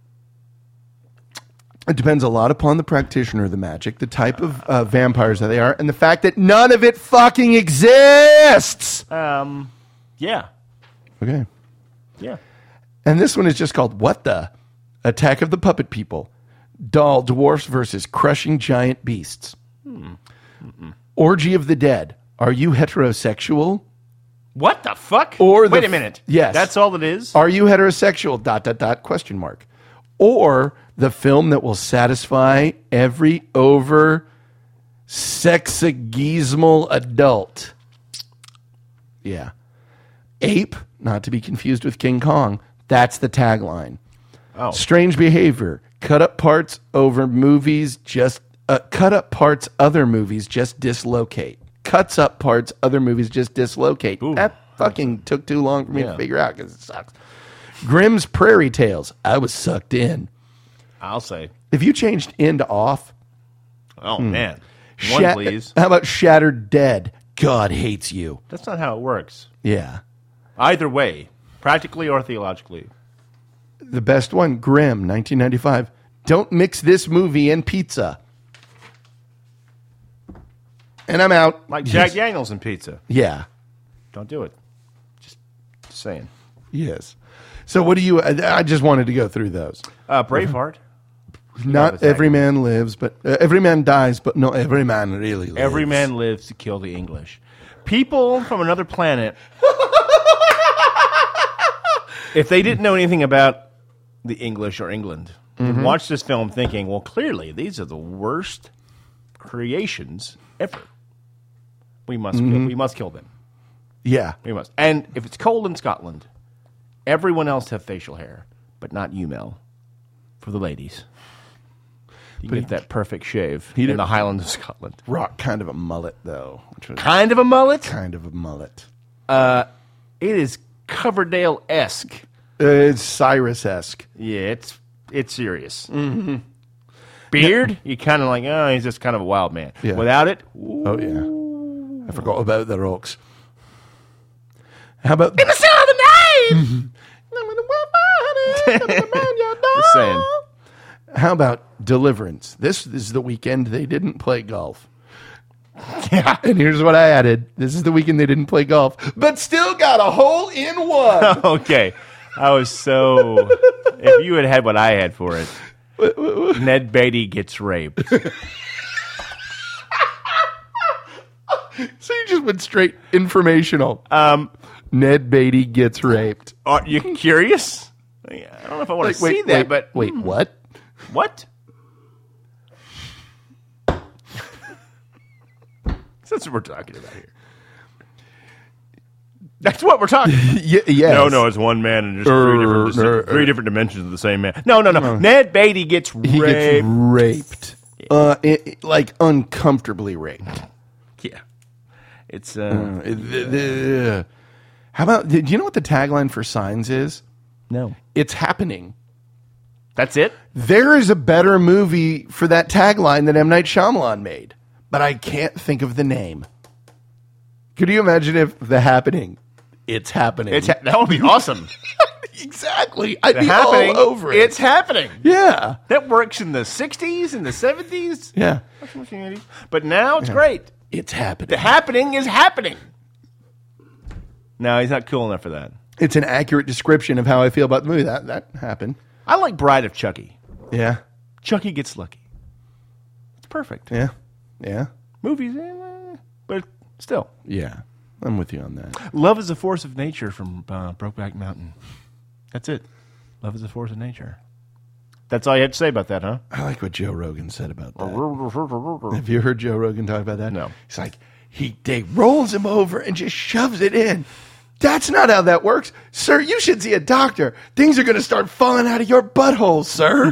It depends a lot upon the practitioner of the magic, the type of uh, vampires that they are, and the fact that none of it fucking exists. Um, yeah. Okay. Yeah. And this one is just called What the? Attack of the Puppet People. Doll Dwarfs versus Crushing Giant Beasts. Hmm. Mm-mm. Orgy of the Dead. Are you heterosexual? What the fuck? Or the Wait a f- minute. Yes. That's all it is? Are you heterosexual? Dot, dot, dot, question mark. Or the film that will satisfy every over sexagismal adult. Yeah. Ape, not to be confused with King Kong. That's the tagline. Oh. Strange behavior. Cut up parts over movies just uh, cut up parts other movies just dislocate. Cuts up parts other movies just dislocate. Ooh. That fucking took too long for me Yeah. to figure out because it sucks. Grimm's Prairie Tales. I was sucked in. I'll say. If you changed in to off, Oh, Hmm. man. One, Shat- please. How about Shattered Dead? God hates you. That's not how it works. Yeah. Either way, practically or theologically. The best one, Grimm, nineteen ninety-five. Don't mix this movie and pizza. And I'm out. Like Jack Daniels and pizza. Yeah. Don't do it. Just, just saying. Yes. So what do you, I, I just wanted to go through those. Uh, Braveheart. Not that's every accurate. man lives, but uh, every man dies, but no, every man really lives. Every man lives to kill the English. People from another planet, if they didn't know anything about the English or England, Mhm. would watch this film thinking, well, clearly these are the worst creations ever. We must, kill, Mhm. we must kill them. Yeah. We must. And if it's cold in Scotland, everyone else have facial hair, but not you, Mel. For the ladies. You But get he- that perfect shave he in didn't- the Highlands of Scotland. Rock kind of a mullet, though. Which was Kind of a mullet? kind of a mullet. Uh, it is Coverdale-esque. Uh, it's Cyrus-esque. Yeah, it's it's serious. Mm-hmm. Beard, you kind of like, oh, he's just kind of a wild man. Yeah. Without it, Oh, yeah. I forgot about the rocks. How about... in the center of the night! Just saying. How about Deliverance? This is the weekend they didn't play golf. Yeah. And here's what I added. This is the weekend they didn't play golf, but still got a hole in one. Okay. I was so... if you had had what I had for it, Ned Beatty gets raped. So you just went straight informational. Um, Ned Beatty gets raped. Are you curious? I don't know if I want Like, to wait, see that, wait, but... Wait, hmm. what? What? That's what we're talking about here. That's what we're talking about. Y- yes. No, no, it's one man and just three different, Er, er, three er. different dimensions of the same man. No, no, no. Ned Beatty gets raped. He gets raped. Uh, it, it- like uncomfortably raped. Yeah. It's, uh, Uh, the- the- how about, do you know what the tagline for Signs is? no. It's happening. That's it? There is a better movie for that tagline that M. Night Shyamalan made, but I can't think of the name. Could you imagine if The Happening? It's happening. It's ha- that would be awesome. exactly. I'd The be happening. all over it. It's happening. yeah. That works in the sixties, in the seventies, Yeah. but now it's great. It's happening. The happening is happening. No, he's not cool enough for that. It's an accurate description of how I feel about the movie. That that happened. I like Bride of Chucky. Yeah. Chucky gets lucky. It's perfect. Yeah. Yeah. Movies, eh, but still. Yeah. I'm with you on that. Love is a force of nature from uh, Brokeback Mountain. That's it. Love is a force of nature. That's all you have to say about that, huh? I like what Joe Rogan said about that. Have you heard Joe Rogan talk about that? No. He's like, he they rolls him over and just shoves it in. That's not how that works. Sir, you should see a doctor. Things are going to start falling out of your butthole, sir.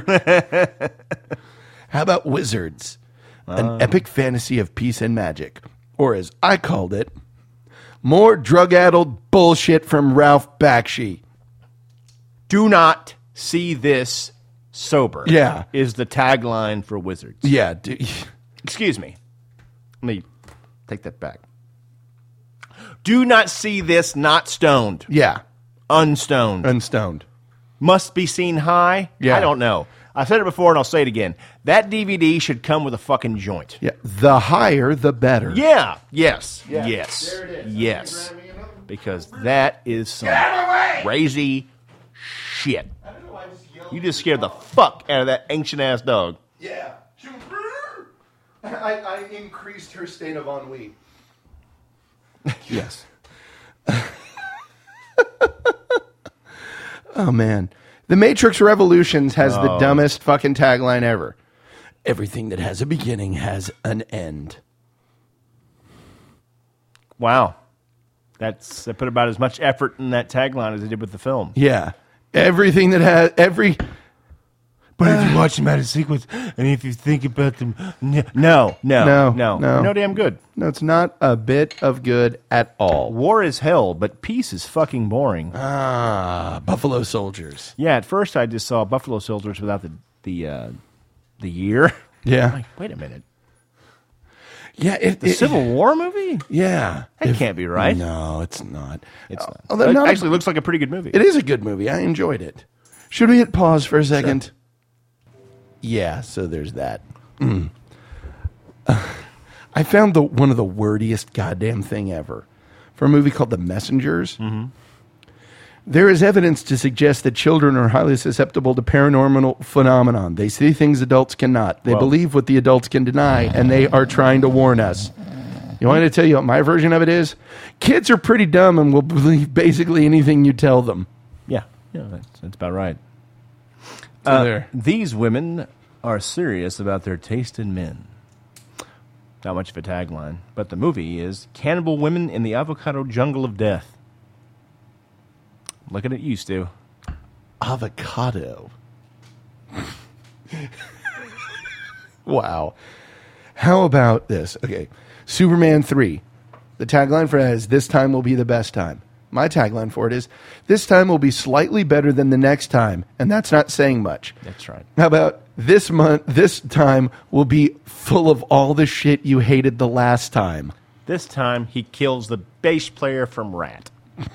How about Wizards? An epic fantasy of peace and magic. Or as I called it, more drug-addled bullshit from Ralph Bakshi. Do not see this sober. Yeah. Is the tagline for Wizards. Yeah. d- Excuse me. Let me take that back. Do not see this not stoned. Yeah. Unstoned. Unstoned. Must be seen high? Yeah. I don't know. I've said it before and I'll say it again. That D V D should come with a fucking joint. Yeah. The higher, the better. Yeah. Yes. Yeah. Yes. There it is. Yes. Because that is some crazy shit. You just scared the fuck out of that ancient ass dog. Yeah. I, I increased her state of ennui. Yes. Oh, man. The Matrix Revolutions has the dumbest fucking tagline ever. Everything that has a beginning has an end. Wow. That's they put about as much effort in that tagline as they did with the film. Yeah. Everything that has every. But if you watch them out of sequence, and if you think about them, no, no, no, No, no, no. no damn good. No, it's not a bit of good at all. War is hell, but peace is fucking boring. Ah, Buffalo Soldiers. Yeah, at first I just saw Buffalo Soldiers without the the uh, the year. Yeah. Like, wait a minute, Yeah. It, the it- Civil War movie? Yeah. That can't be right. No, it's not. It's not. Although It not a- actually looks like a pretty good movie. It is a good movie. I enjoyed it. Should we hit pause for a second? Yeah, so there's that. Mm. Uh, I found the one of the wordiest goddamn thing ever for a movie called The Messengers. Mm-hmm. There is evidence to suggest that children are highly susceptible to paranormal phenomenon. They see things adults cannot. They Well- believe what the adults can deny, and they are trying to warn us. You want me to tell you what my version of it is? Kids are pretty dumb and will believe basically anything you tell them. Yeah, yeah, that's, that's about right. So Uh, there. These women are serious about their taste in men. Not much of a tagline, but the movie is Cannibal Women in the Avocado Jungle of Death. Looking at you, Stu. Avocado. Wow. How about this? Okay. Superman three. The tagline for it is, this time will be the best time. My tagline for it is, this time will be slightly better than the next time. And that's not saying much. That's right. How about this month, this time will be full of all the shit you hated the last time. This time, he kills the bass player from Rat.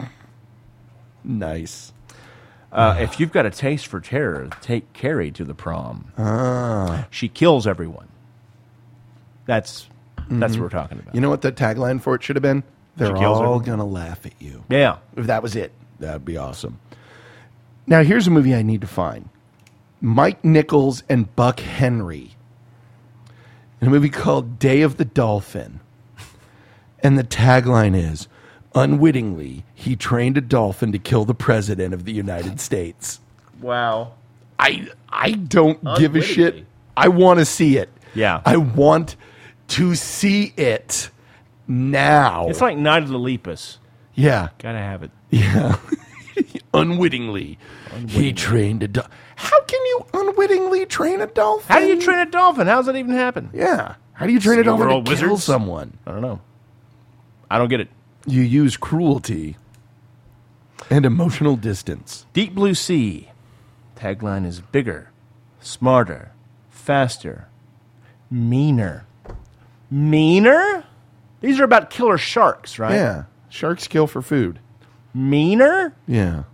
Nice. Uh, if you've got a taste for terror, take Carrie to the prom. Ah. She kills everyone. That's that's what we're talking about. You know what the tagline for it should have been? They're kills all everyone. going to laugh at you. Yeah. If that was it, that'd be awesome. Now, here's a movie I need to find. Mike Nichols and Buck Henry. In a movie called Day of the Dolphin. And the tagline is, unwittingly, he trained a dolphin to kill the president of the United States. Wow. I I don't give a Unwittingly. shit. I want to see it. Yeah. I want to see it now. It's like Night of the Lepus. Yeah. Gotta have it. Yeah. unwittingly, unwittingly, he trained a dolphin. How can you unwittingly train a dolphin? How do you train a dolphin? How does that even happen? Yeah. How do you train a dolphin to Wizards? kill someone? I don't know. I don't get it. You use cruelty and emotional distance. Deep Blue Sea. Tagline is bigger, smarter, faster, meaner. Meaner? These are about killer sharks, right? Yeah. Sharks kill for food. Meaner? Yeah.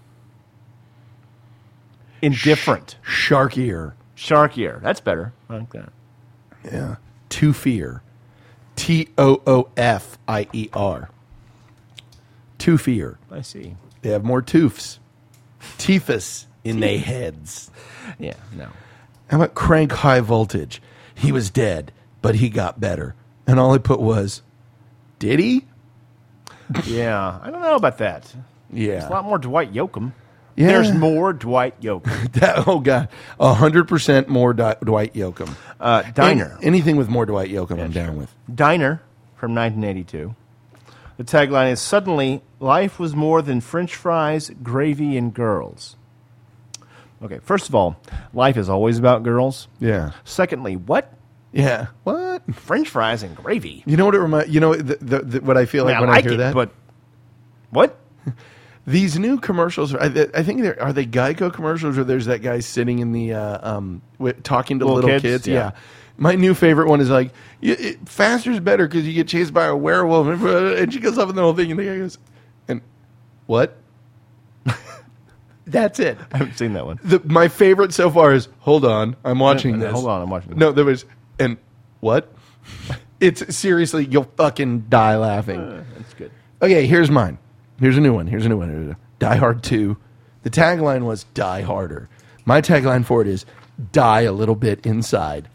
Indifferent. Sh- sharkier. Sharkier. That's better. I like that. Yeah. Toofier. T O O F I E R. Toofier. I see. They have more toofs. Teethus in their heads. Yeah, no. How about crank high voltage? He was dead, but he got better. And all I put was, did he? Yeah, I don't know about that. Yeah. There's a lot more Dwight Yoakam. Yeah. There's more Dwight Yoakam. That, oh, God. one hundred percent more Di- Dwight Yoakam. Uh, Diner. Any, anything with more Dwight Yoakam, yeah, I'm down with. Diner from nineteen eighty-two. The tagline is, suddenly, life was more than French fries, gravy, and girls. Okay, first of all, life is always about girls. Yeah. Secondly, what? Yeah. What? French fries and gravy. You know what it reminds? You know the, the, the, what I feel like I mean, when I like I hear it, that. But what? These new commercials, I, I think they're are they Geico commercials, or there's that guy sitting in the uh, um with, talking to Little little, kids? kids. Yeah. Yeah. My new favorite one is like, y- it, faster's better because you get chased by a werewolf, and she goes up in the whole thing, and the guy goes, and what? That's it. I haven't seen that one. The, my favorite so far is, hold on, I'm watching No, no, this. hold on, I'm watching this. No, there was, and what? It's seriously, you'll fucking die laughing. Uh, that's good. Okay, here's mine. Here's a new one. Here's a new one. Die Hard two. The tagline was Die Harder. My tagline for it is die a little bit inside.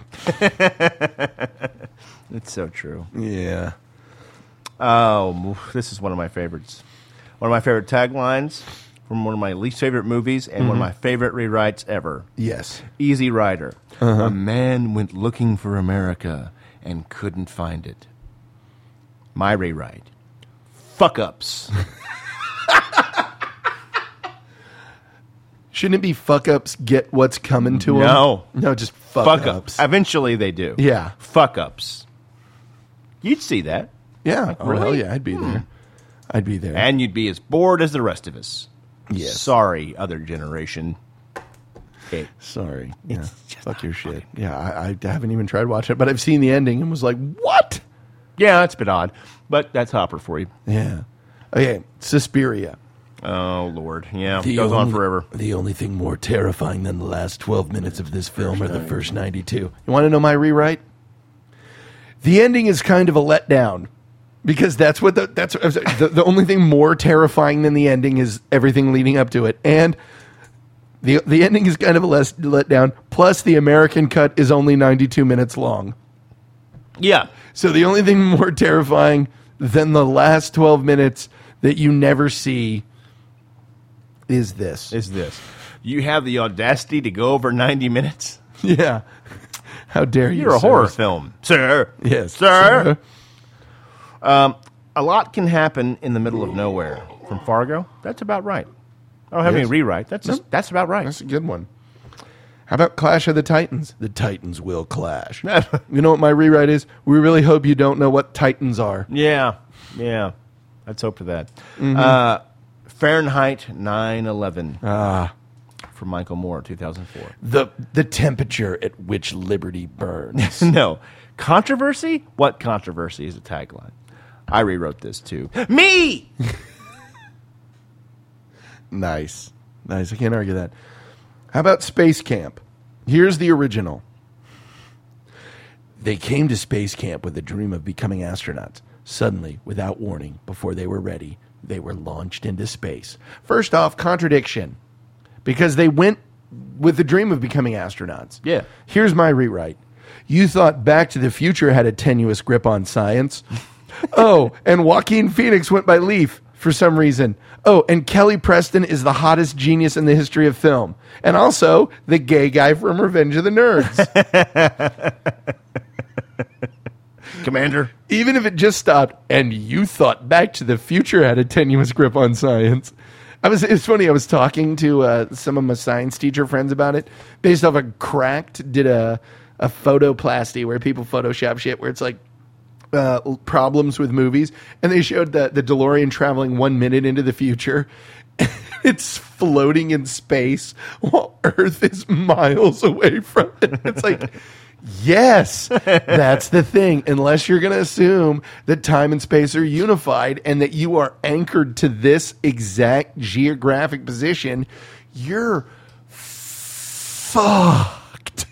It's so true. Yeah. Oh, this is one of my favorites. One of my favorite taglines from one of my least favorite movies and mm-hmm. one of my favorite rewrites ever. Yes. Easy Rider. Uh-huh. A man went looking for America and couldn't find it. My rewrite. Fuck ups. Shouldn't it be fuck ups get what's coming to them? No. No, just fuck, Fuck ups. ups. Eventually they do. Yeah. Fuck ups. You'd see that. Yeah. Like, oh, really? hell yeah, I'd be Hmm. there. I'd be there. And you'd be as bored as the rest of us. Yes. Sorry, other generation. Okay. Sorry. Yeah. Fuck your shit. Yeah, I, I haven't even tried watching it, but I've seen the ending and was like, what? Yeah, that's a bit odd, but that's Hopper for you. Yeah. Okay, Suspiria. Oh, Lord. Yeah, The it goes on only- forever. The only thing more terrifying than the last twelve minutes of this film are the first ninety-two. You want to know my rewrite? The ending is kind of a letdown. Because that's what the that's the, the only thing more terrifying than the ending is everything leading up to it. And the the ending is kind of a less letdown. Plus the American cut is only ninety-two minutes long. Yeah. So the only thing more terrifying than the last twelve minutes that you never see is this. Is this. You have the audacity to go over ninety minutes? Yeah. How dare you, You're a sir. horror film. Sir. Yes. Sir. sir. Um, a lot can happen in the middle of nowhere. From Fargo? That's about right. I don't have Yes. any rewrite. That's just, No. that's about right. That's a good one. How about Clash of the Titans? The Titans will clash. You know what my rewrite is? We really hope you don't know what Titans are. Yeah. Yeah. Let's hope for that. Mm-hmm. Uh, Fahrenheit nine eleven. Ah. From Michael Moore, two thousand four. The the temperature at which liberty burns. No. Controversy? What controversy is a tagline? I rewrote this too. Me! Nice. Nice. I can't argue that. How about Space Camp? Here's the original. They came to Space Camp with a dream of becoming astronauts. Suddenly, without warning, before they were ready, they were launched into space. First off, contradiction. Because they went with the dream of becoming astronauts. Yeah. Here's my rewrite. You thought Back to the Future had a tenuous grip on science. Oh, and Joaquin Phoenix went by Leaf for some reason. Oh, and Kelly Preston is the hottest genius in the history of film. And also, the gay guy from Revenge of the Nerds. Commander. Even if it just stopped and you thought Back to the Future had a tenuous grip on science. I was, it's funny, I was talking to uh, some of my science teacher friends about it. Based off of Cracked, did a, a photoplasty where people Photoshop shit where it's like uh, problems with movies. And they showed the, the DeLorean traveling one minute into the future. It's floating in space while Earth is miles away from it. It's like, yes, that's the thing. Unless you're going to assume that time and space are unified and that you are anchored to this exact geographic position, you're fucked.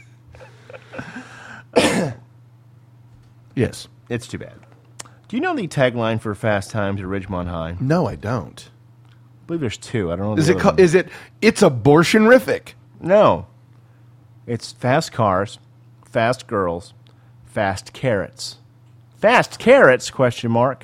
Yes. It's too bad. Do you know the tagline for Fast Times at Ridgemont High? No, I don't. I believe there's two. I don't know. Is the it? other Ca- one. is it? It's abortion-rific. No. It's fast cars, fast girls, fast carrots. Fast carrots? Question mark.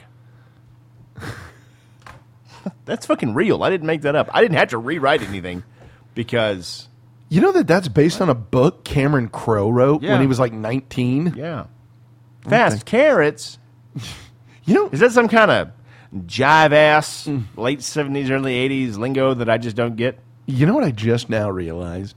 That's fucking real. I didn't make that up. I didn't have to rewrite anything because You know that that's based on a book Cameron Crowe wrote Yeah. when he was like nineteen? yeah, fast carrots. You know, Is that some kind of jive ass late seventies, early eighties lingo that I just don't get? you know what I just now realized?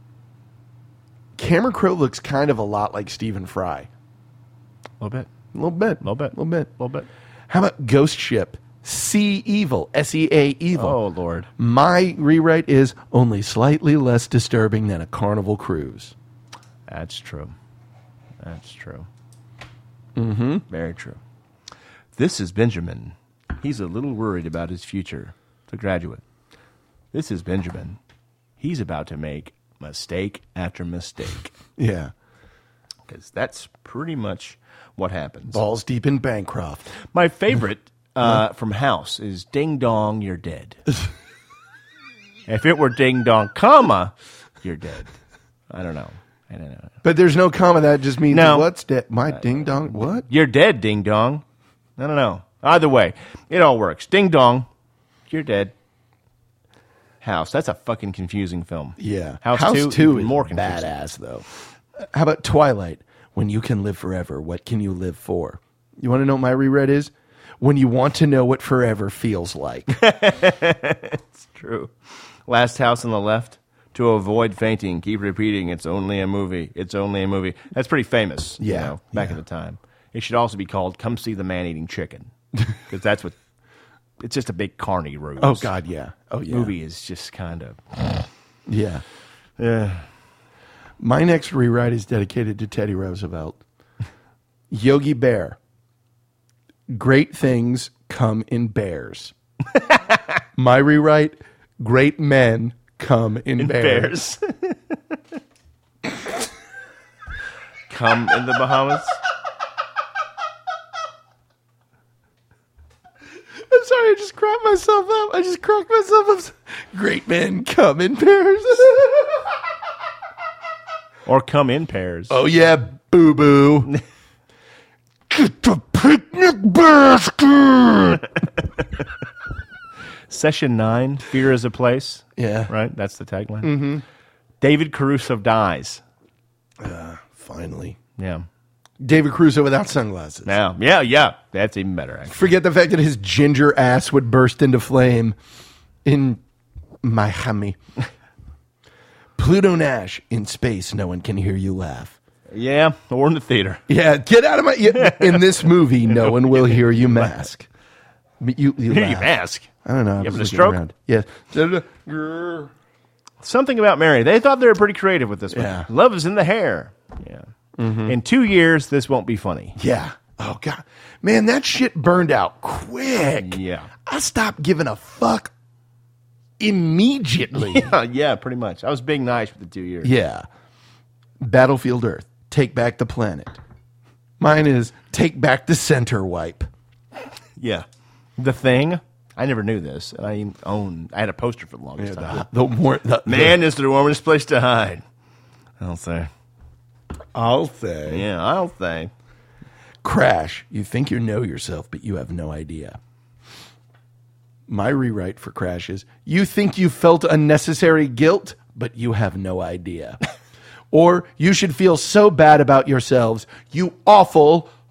Cameron Crowe looks kind of a lot like Stephen Fry. A little bit, A little bit. a little bit, A little bit. a little bit. How about Ghost Ship? See Evil. S E A Evil. Oh Lord. My rewrite is only slightly less disturbing than a Carnival Cruise. That's true. That's true. Mm-hmm. Very true. This is Benjamin. He's a little worried about his future. The graduate. This is Benjamin. He's about to make mistake after mistake. Yeah. Because that's pretty much what happens. Balls deep in Bancroft. My favorite uh, from House is Ding Dong, You're Dead. If it were Ding Dong, comma, you're dead. I don't know. I don't know. But there's no comma. That just means No. what's dead? My ding dong. What? You're dead, Ding Dong. I don't know. Either way, it all works. Ding Dong, you're dead. House. That's a fucking confusing film. Yeah. House, House two, two even is more confusing. badass, though. How about Twilight? When you can live forever, what can you live for? You want to know what my reread is? When you want to know what forever feels like. It's true. Last House on the Left. To avoid fainting, keep repeating, it's only a movie. It's only a movie. That's pretty famous, you Yeah, know, back yeah. in the time. It should also be called Come See the Man Eating Chicken. Because that's what, it's just a big carny ruse. Oh, God, yeah. Oh, yeah. Movie is just kind of, Yeah. yeah. My next rewrite is dedicated to Teddy Roosevelt. Yogi Bear. Great things come in bears. My rewrite, great men come in, bears. Bears. Come in the Bahamas. I'm sorry, I just cracked myself up. I just cracked myself up. Great men come in pairs. Or come in pairs. Oh, yeah, boo-boo. Get the picnic basket. Session nine, Fear is a Place. Yeah. Right? That's the tagline. Mm-hmm. David Caruso dies. Finally. Yeah. David Caruso without sunglasses. Now, yeah, yeah. That's even better, actually. Forget the fact that his ginger ass would burst into flame in Miami. Pluto Nash, in space, no one can hear you laugh. Yeah, or in the theater. Yeah, get out of my... yeah, in this movie, no one will hear you mask. You, you, Hear you laugh. mask. I don't know. I You was having a looking stroke? around. Yeah. Something about Mary. They thought they were pretty creative with this one. Yeah. Love is in the hair. Yeah. In two years, this won't be funny. Yeah. Oh, God. Man, that shit burned out quick. Yeah. I stopped giving a fuck immediately. Yeah, yeah, pretty much. I was being nice with the two years. Yeah. Battlefield Earth. Take back the planet. Mine is take back the center wipe. Yeah. The Thing. I never knew this, and I own. I had a poster for the longest time. The, the more, the, Man is the warmest place to hide. I'll say. I'll say. Yeah, I'll say. Crash. You think you know yourself, but you have no idea. My rewrite for Crash is, you think you felt unnecessary guilt, but you have no idea. Or, you should feel so bad about yourselves, you awful,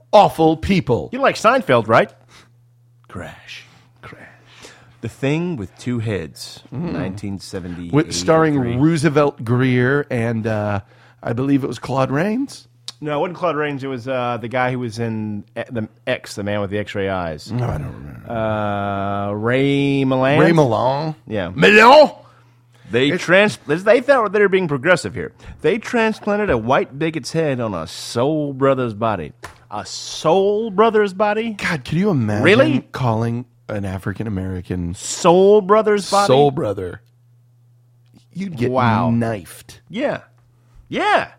awful people. You like Seinfeld, right? Crash. Crash. The Thing with Two Heads, nineteen seventy-eight. With starring eighty-three. Roosevelt Greer and uh, I believe it was Claude Rains. No, it wasn't Claude Rains. It was uh, the guy who was in E- the X, the man with the X-ray eyes. No, I don't remember. Uh, Ray Milland. Ray Milland. Yeah. Milland. They trans. They thought they were being progressive here. They transplanted a white bigot's head on a soul brother's body. A soul brother's body? God, can you imagine Really? calling an African American Soul brother's body? soul brother? You'd get Wow. knifed. Yeah. Yeah.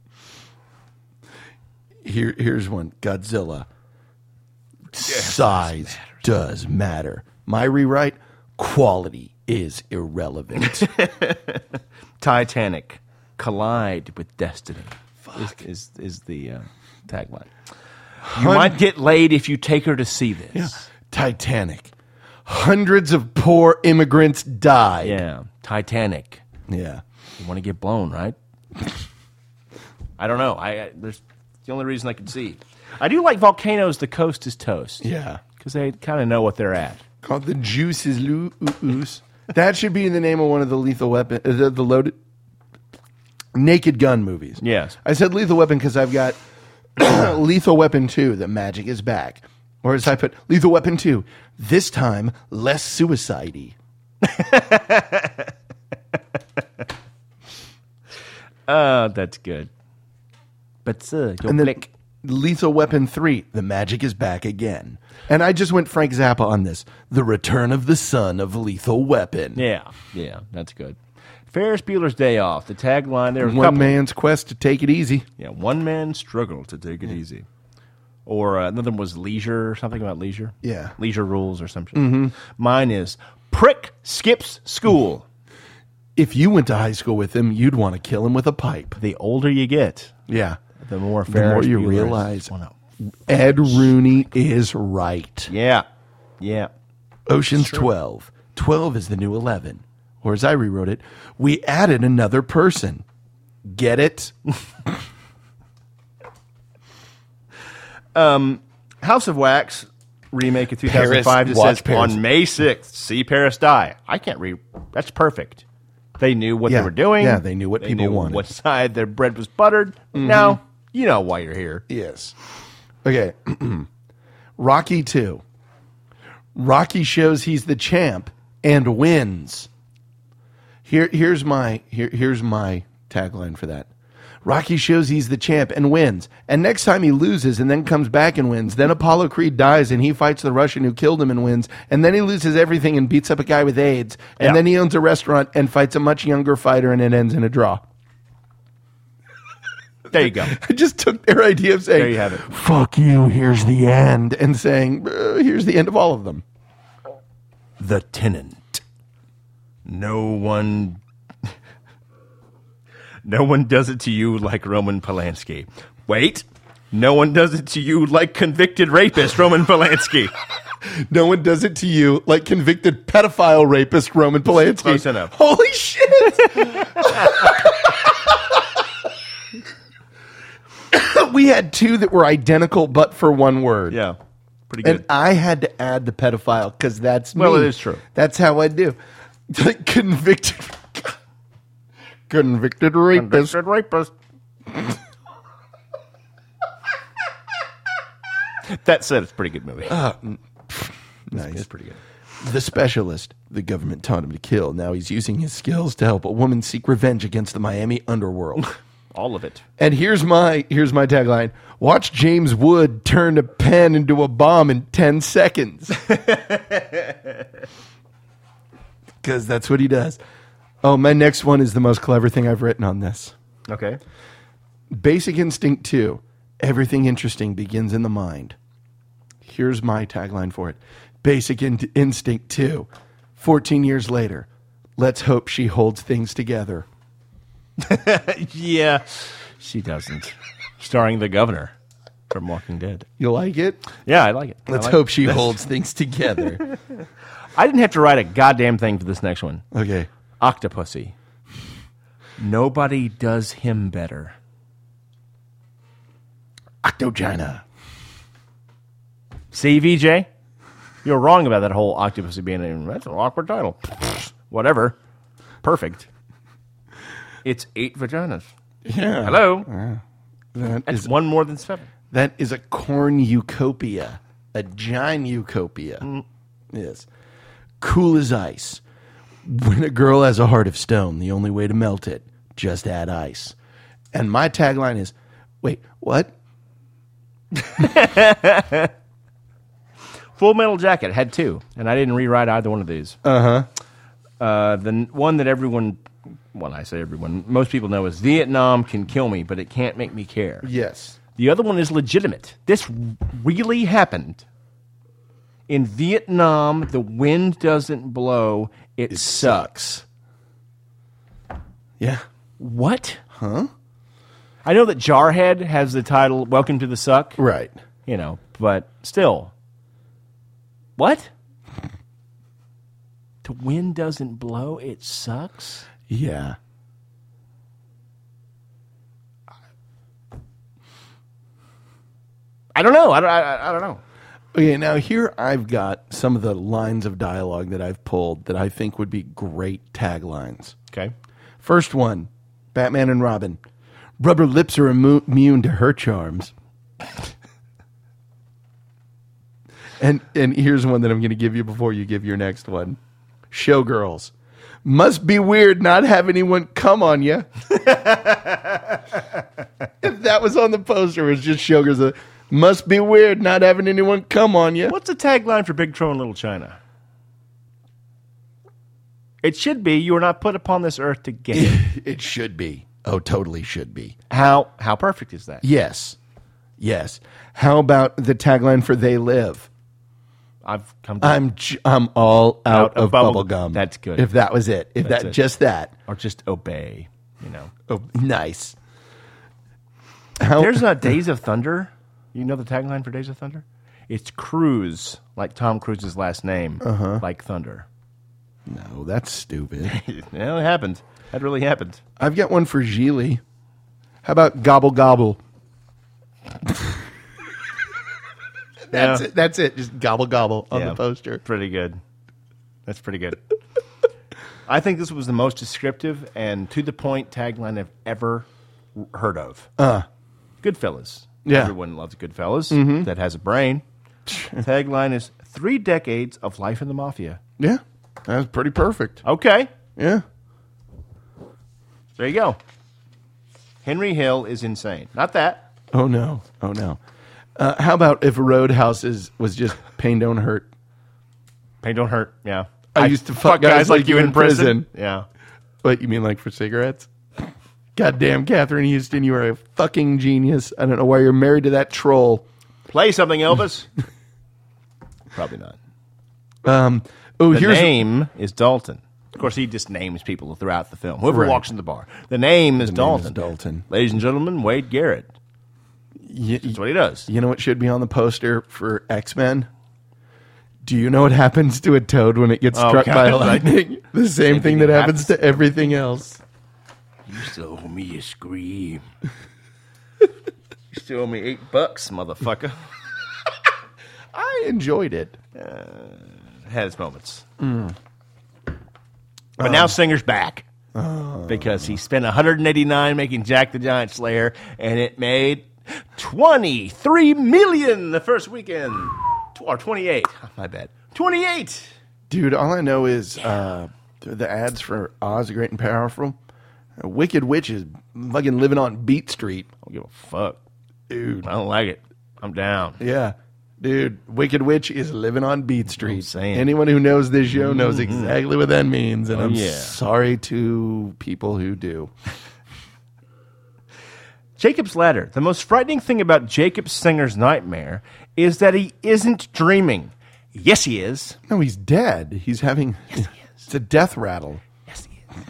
Here, here's one. Godzilla. Size does matter. My rewrite: quality is irrelevant. Titanic. Collide with destiny. Is, is, is the uh, tagline. You might get laid if you take her to see this. Yeah. Titanic. Hundreds of poor immigrants died. Yeah. Titanic. Yeah. You want to get blown, right? I don't know. I, I there's the only reason I can see. I do like Volcanoes. The Coast is Toast. Yeah. Because they kind of know what they're at. Called The Juice is Loose. That should be the name of one of the Lethal Weapon, uh, the, the loaded Naked Gun movies. Yes. I said Lethal Weapon because I've got Lethal Weapon two, The Magic is Back. Or as I put, Lethal Weapon two, this time less suicide-y. Uh, that's good. But uh, And then Lethal Weapon three, The Magic is Back again. And I just went Frank Zappa on this. The Return of the Son of Lethal Weapon. Yeah, yeah, that's good. Ferris Bueller's Day Off. The tagline there. One man's quest to take it easy. Yeah, one man's struggle to take it yeah. easy. Or uh, another one was leisure, something about leisure. Yeah. Leisure rules or something. Mm-hmm. Mine is prick skips school. If you went to high school with him, you'd want to kill him with a pipe. The older you get, yeah, the more the more you Bueller's realize wanna... Ed Rooney is right. Yeah, yeah. Ocean's twelve. twelve is the new eleven. Or as I rewrote it, we added another person. Get it? um, House of Wax remake of two thousand five. It says Paris. On May sixth, see Paris die. I can't read. That's perfect. They knew what Yeah. they were doing. Yeah, they knew what people knew wanted. What side their bread was buttered. Mhm. Now you know why you're here. Yes. Okay. Rocky two. Rocky shows he's the champ and wins. Here, here's my here, here's my tagline for that. Rocky shows he's the champ and wins. And next time he loses and then comes back and wins. Then Apollo Creed dies and he fights the Russian who killed him and wins. And then he loses everything and beats up a guy with AIDS. And Yeah. then he owns a restaurant and fights a much younger fighter and it ends in a draw. There you go. I just took their idea of saying, There you have it. fuck you, here's the end. And saying, uh, here's the end of all of them. The Tenant. No one... No one does it to you like Roman Polanski. Wait. No one does it to you like convicted rapist Roman Polanski. No one does it to you like convicted pedophile rapist Roman Polanski. Close enough. Holy shit! We had two that were identical but for one word. Yeah. Pretty good. And I had to add the pedophile because that's me. Well, it is true. That's how I do. Like convicted... Convicted rapist. Convicted rapist. That said, it's a pretty good movie. Uh, nice. It's pretty good. The Specialist. The government taught him to kill. Now he's using his skills to help a woman seek revenge against the Miami underworld. All of it. And here's my here's my tagline. Watch James Wood turn a pen into a bomb in ten seconds. Because that's what he does. Oh, my next one is the most clever thing I've written on this. Okay. Basic Instinct two. Everything interesting begins in the mind. Here's my tagline for it. Basic in- Instinct two. fourteen years later. Let's hope she holds things together. Yeah, she doesn't. Starring the governor from Walking Dead. You like it? Yeah, I like it. Let's I like hope it. she holds things together. I didn't have to write a goddamn thing for this next one. Okay. Octopussy. Nobody does him better. Octogina. See, V J? You're wrong about that whole Octopussy being a... That's an awkward title. Whatever. Perfect. It's eight vaginas. Yeah. Hello? Yeah. That That's is, one more than seven. that is a cornucopia. A ginucopia. Mm. Yes. Cool as ice. When a girl has a heart of stone, the only way to melt it, just add ice. And my tagline is, wait, what? Full Metal Jacket had two, and I didn't rewrite either one of these. Uh-huh. Uh, the n- one that everyone, well, I say everyone, most people know is Vietnam can kill me, but it can't make me care. Yes. The other one is legitimate. This really happened. In Vietnam, the wind doesn't blow, it, It sucks. Yeah. What? Huh? I know that Jarhead has the title Welcome to the Suck. Right. You know, but still. What? The wind doesn't blow, it sucks? Yeah. I don't know. I don't, I, I don't know. Okay, now here I've got some of the lines of dialogue that I've pulled that I think would be great taglines. Okay. First one, Batman and Robin. Rubber lips are immu- immune to her charms. and and here's one that I'm going to give you before you give your next one. Showgirls. Must be weird not have anyone come on you. If that was on the poster, it was just Showgirls. Uh, Must be weird not having anyone come on you. What's the tagline for Big Trouble in Little China? It should be, you are not put upon this earth to get it. It should be. Oh, totally should be. How how perfect is that? Yes. Yes. How about the tagline for They Live? I've come to I'm j- I'm all out, Out of of bubble- bubble gum. That's good. If that was it. If That's that it. just that. or just obey, you know. Oh, nice. How, There's not Days of Thunder. You know the tagline for Days of Thunder? It's Cruise, like Tom Cruise's last name, Uh-huh. like thunder. No, that's stupid. Yeah, it happened. That really happened. I've got one for Geely. How about Gobble Gobble? That's Yeah. it. That's it. Just Gobble Gobble on Yeah, the poster. Pretty good. That's pretty good. I think this was the most descriptive and to the point tagline I've ever heard of. Uh, Goodfellas. Yeah. Everyone loves Goodfellas. Mhm. That has a brain. Tagline is three decades of life in the mafia. yeah. That's pretty perfect. Okay. Yeah. There you go. Henry Hill is insane. Not that. Oh, no. Oh, no. Uh, how about if Roadhouse is, was just Pain Don't Hurt? Pain don't hurt. Yeah. I, used to fuck guys, like you in prison. Yeah. What, you mean like for cigarettes? Goddamn, Catherine Houston, you are a fucking genius. I don't know why you're married to that troll. Play something, Elvis. Probably not. Um, oh, The here's name is Dalton. Of course, he just names people throughout the film. Whoever Right. walks in the bar. The name is The name Dalton. is Dalton. Ladies and gentlemen, Wade Garrett. Y- That's what he does. You know what should be on the poster for X-Men? Do you know what happens to a toad when it gets Oh, struck God. by lightning? The same, thing that happens to everything else. You still owe me a scream. You still owe me eight bucks, motherfucker. I enjoyed it. Uh, had its moments. Mm. But Um, now Singer's back. Oh. Because he spent one hundred eighty-nine making Jack the Giant Slayer, and it made twenty-three million the first weekend. Tw- Or twenty-eight. Oh, my bad. twenty-eight. Dude, all I know is uh, the ads for Oz the Great and Powerful. A Wicked Witch is fucking living on Beat Street. I don't give a fuck. Dude. I don't like it. I'm down. Yeah. Dude, Wicked Witch is living on Beat Street. I'm saying. Anyone who knows this show knows Mhm. exactly what that means, and Oh, I'm yeah. sorry to people who do. Jacob's Ladder. The most frightening thing about Jacob Singer's nightmare is that he isn't dreaming. Yes, he is. No, he's dead. He's having... Yes, he is. It's a death rattle. Yes, he is.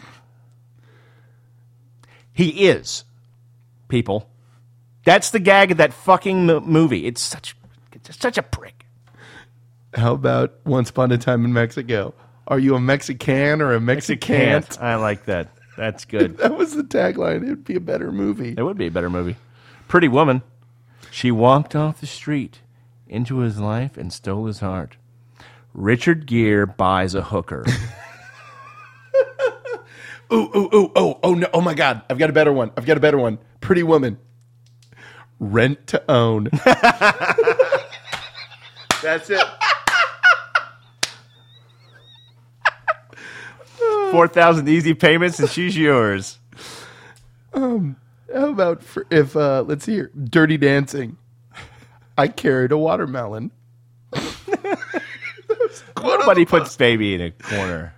He is. People. That's the gag of that fucking mo- movie. It's such, it's such a prick. How about Once Upon a Time in Mexico? Are you a Mexican or a Mexicant? I like that. That's good. That was the tagline. It would be a better movie. It would be a better movie. Pretty Woman. She walked off the street into his life and stole his heart. Richard Gere buys a hooker. Ooh, ooh, ooh, oh, oh, no. Oh, my God. I've got a better one. I've got a better one. Pretty Woman. Rent to own. That's it. four thousand easy payments and she's yours. Um, how about for, if, uh, let's see here, Dirty Dancing. I carried a watermelon. Nobody puts baby in a corner.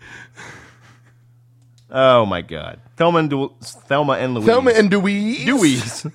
Oh, my God. Thelma and, Du- Thelma and Louise. Thelma and Louise. Louise.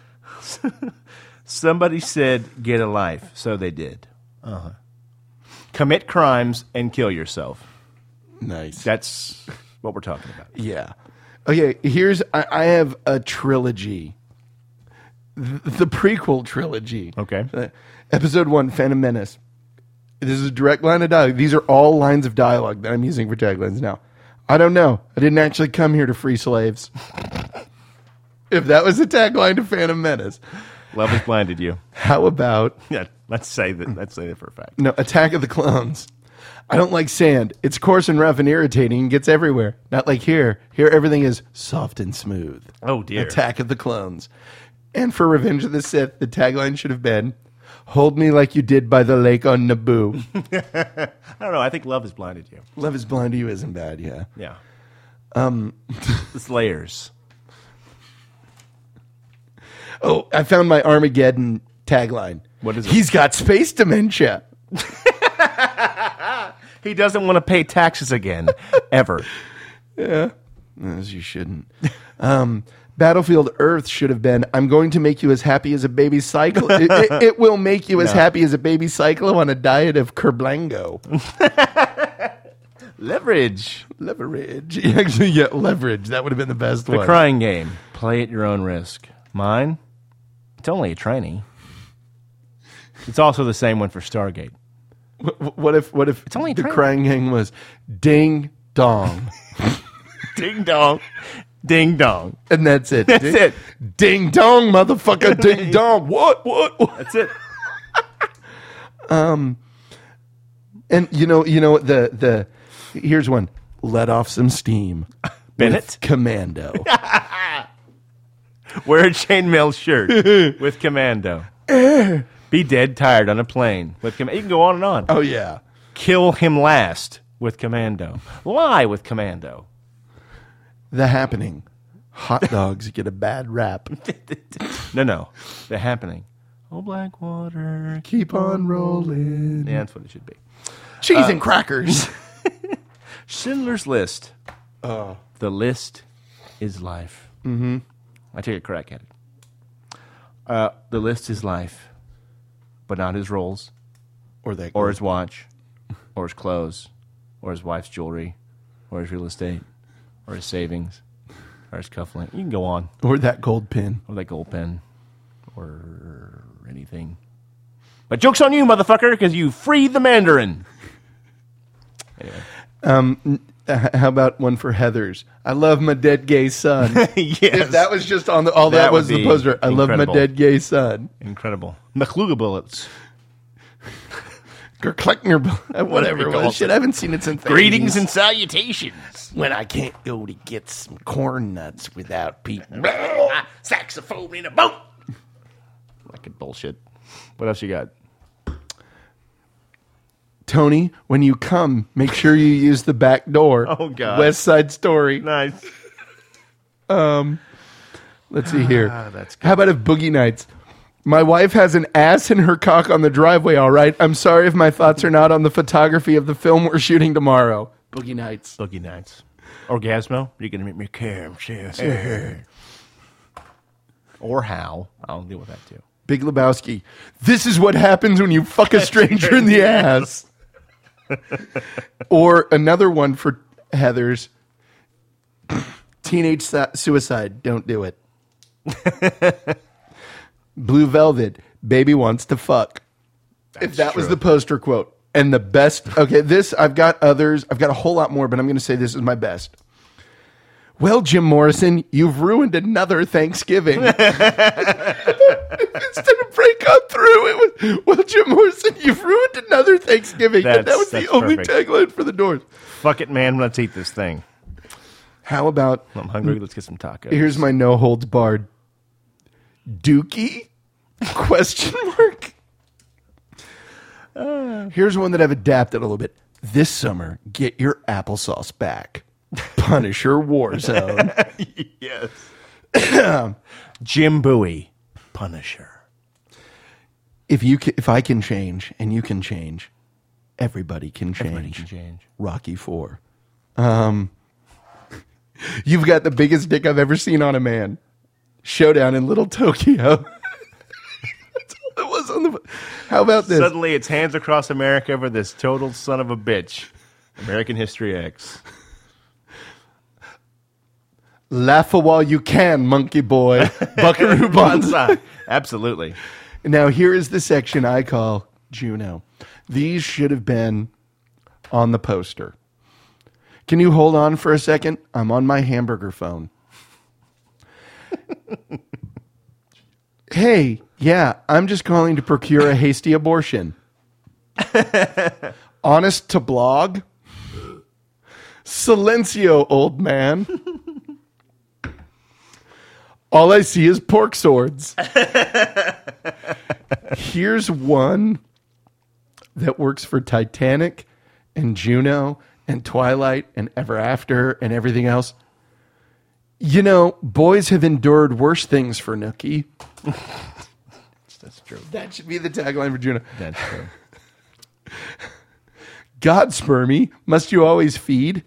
Somebody said, get a life. So they did. Uh-huh. Commit crimes and kill yourself. Nice. That's what we're talking about. Yeah. Okay, here's, I, I have a trilogy. The, the prequel trilogy. Okay. Uh, episode one, Phantom Menace. This is a direct line of dialogue. These are all lines of dialogue that I'm using for taglines now. I don't know. I didn't actually come here to free slaves. If that was the tagline to Phantom Menace. Love has blinded you. How about... Yeah, let's say that. Let's say that for a fact. No, Attack of the Clones. I don't like sand. It's coarse and rough and irritating and gets everywhere. Not like here. Here everything is soft and smooth. Oh, dear. Attack of the Clones. And for Revenge of the Sith, the tagline should have been, hold me like you did by the lake on Naboo. I don't know. I think love has blinded you. Love is blind to you isn't bad, yeah. Yeah. Um, It's layers. Oh, I found my Armageddon tagline. What is it? He's got space dementia. He doesn't want to pay taxes again, ever. Yeah, as you shouldn't. Um, Battlefield Earth should have been, I'm going to make you as happy as a baby cycle. it, it, it will make you as No. happy as a baby cyclo on a diet of Kerblango. Leverage. Leverage. Actually, yeah, leverage. That would have been the best The one. crying game. Play at your own risk. Mine? It's only a trainee. It's also the same one for Stargate. What, what if What if It's only a the train. crying game was ding dong? Ding dong. Ding dong. And that's it. That's ding, it. Ding dong, motherfucker. Ding dong. What? What? What? That's it. Um, and you know, you know the the here's one. Let off some steam. Bennett? With Commando. Wear a chainmail shirt with Commando. Be dead tired on a plane with Commando. You can go on and on. Oh yeah. Kill him last with Commando. Lie with Commando. The Happening. Hot dogs get a bad rap. No, no. The Happening. Oh, Blackwater. Keep on rolling. Yeah, that's what it should be. Cheese Uh, and crackers. Schindler's List. Oh. The list is life. Mm-hmm. I take a crack at it. Uh, the list is life, but not his rolls, Or that. or his watch, or his clothes, or his wife's jewelry, or his real estate, or his savings, or his cufflink. You can go on. Or that gold pin. Or that gold pen, or anything. But joke's on you, motherfucker, because you freed the Mandarin. Anyway. Um, n- h- how about one for Heathers? I love my dead gay son. Yes. If that was just on the all that, That was would the be poster. I love my incredible. dead gay son. Incredible. McLuga bullets. Gerkleckner, whatever it Whatever was. Shit, I haven't seen it since the Greetings eighties. and salutations. When I can't go to get some corn nuts without people. Saxophone in a boat. Fucking bullshit. What else you got? Tony, when you come, make sure you use the back door. Oh, God. West Side Story. Nice. Um, let's see here. Ah, that's good. How about if Boogie Nights? My wife has an ass in her cock on the driveway, all right? I'm sorry if my thoughts are not on the photography of the film we're shooting tomorrow. Boogie Nights. Boogie Nights. Orgasmo. You're going to make me care. Share. Or how. I'll deal with that too. Big Lebowski. This is what happens when you fuck a stranger in the ass. Or another one for Heathers. Teenage su- suicide. Don't do it. Blue Velvet. Baby wants to fuck. If that was true. the poster quote. And the best. Okay, this, I've got others. I've got a whole lot more, but I'm going to say this is my best. Well, Jim Morrison, you've ruined another Thanksgiving. Instead of break on through, it was, well, Jim Morrison, you've ruined another Thanksgiving. And that That's- was the that's only perfect. tagline for the Doors. Fuck it, man. Let's eat this thing. How about, I'm hungry. Let's get some tacos. here's my no holds barred. Dookie? Question mark. Uh, here's one that I've adapted a little bit. This summer, get your applesauce back. Punisher Warzone. Yes. Jim Bowie, Punisher. If you can, if I can change and you can change, everybody can change. Everybody can change. Rocky Four. Um, you've got the biggest dick I've ever seen on a man. Showdown in Little Tokyo. That's all it was on the. How about this? Suddenly, it's hands across America for this total son of a bitch. American History X. Laugh a while you can, monkey boy. Buckaroo Banzai. Absolutely. Now, here is the section I call Juno. These should have been on the poster. Can you hold on for a second? I'm on my hamburger phone. Hey, yeah, I'm just calling to procure a hasty abortion. Honest to blog? Silencio, old man. All I see is pork swords. Here's one that works for Titanic and Juno and Twilight and Ever After and everything else. You know, boys have endured worse things for Nookie. That's true. That should be the tagline for Juno. That's true. God spermy, must you always feed?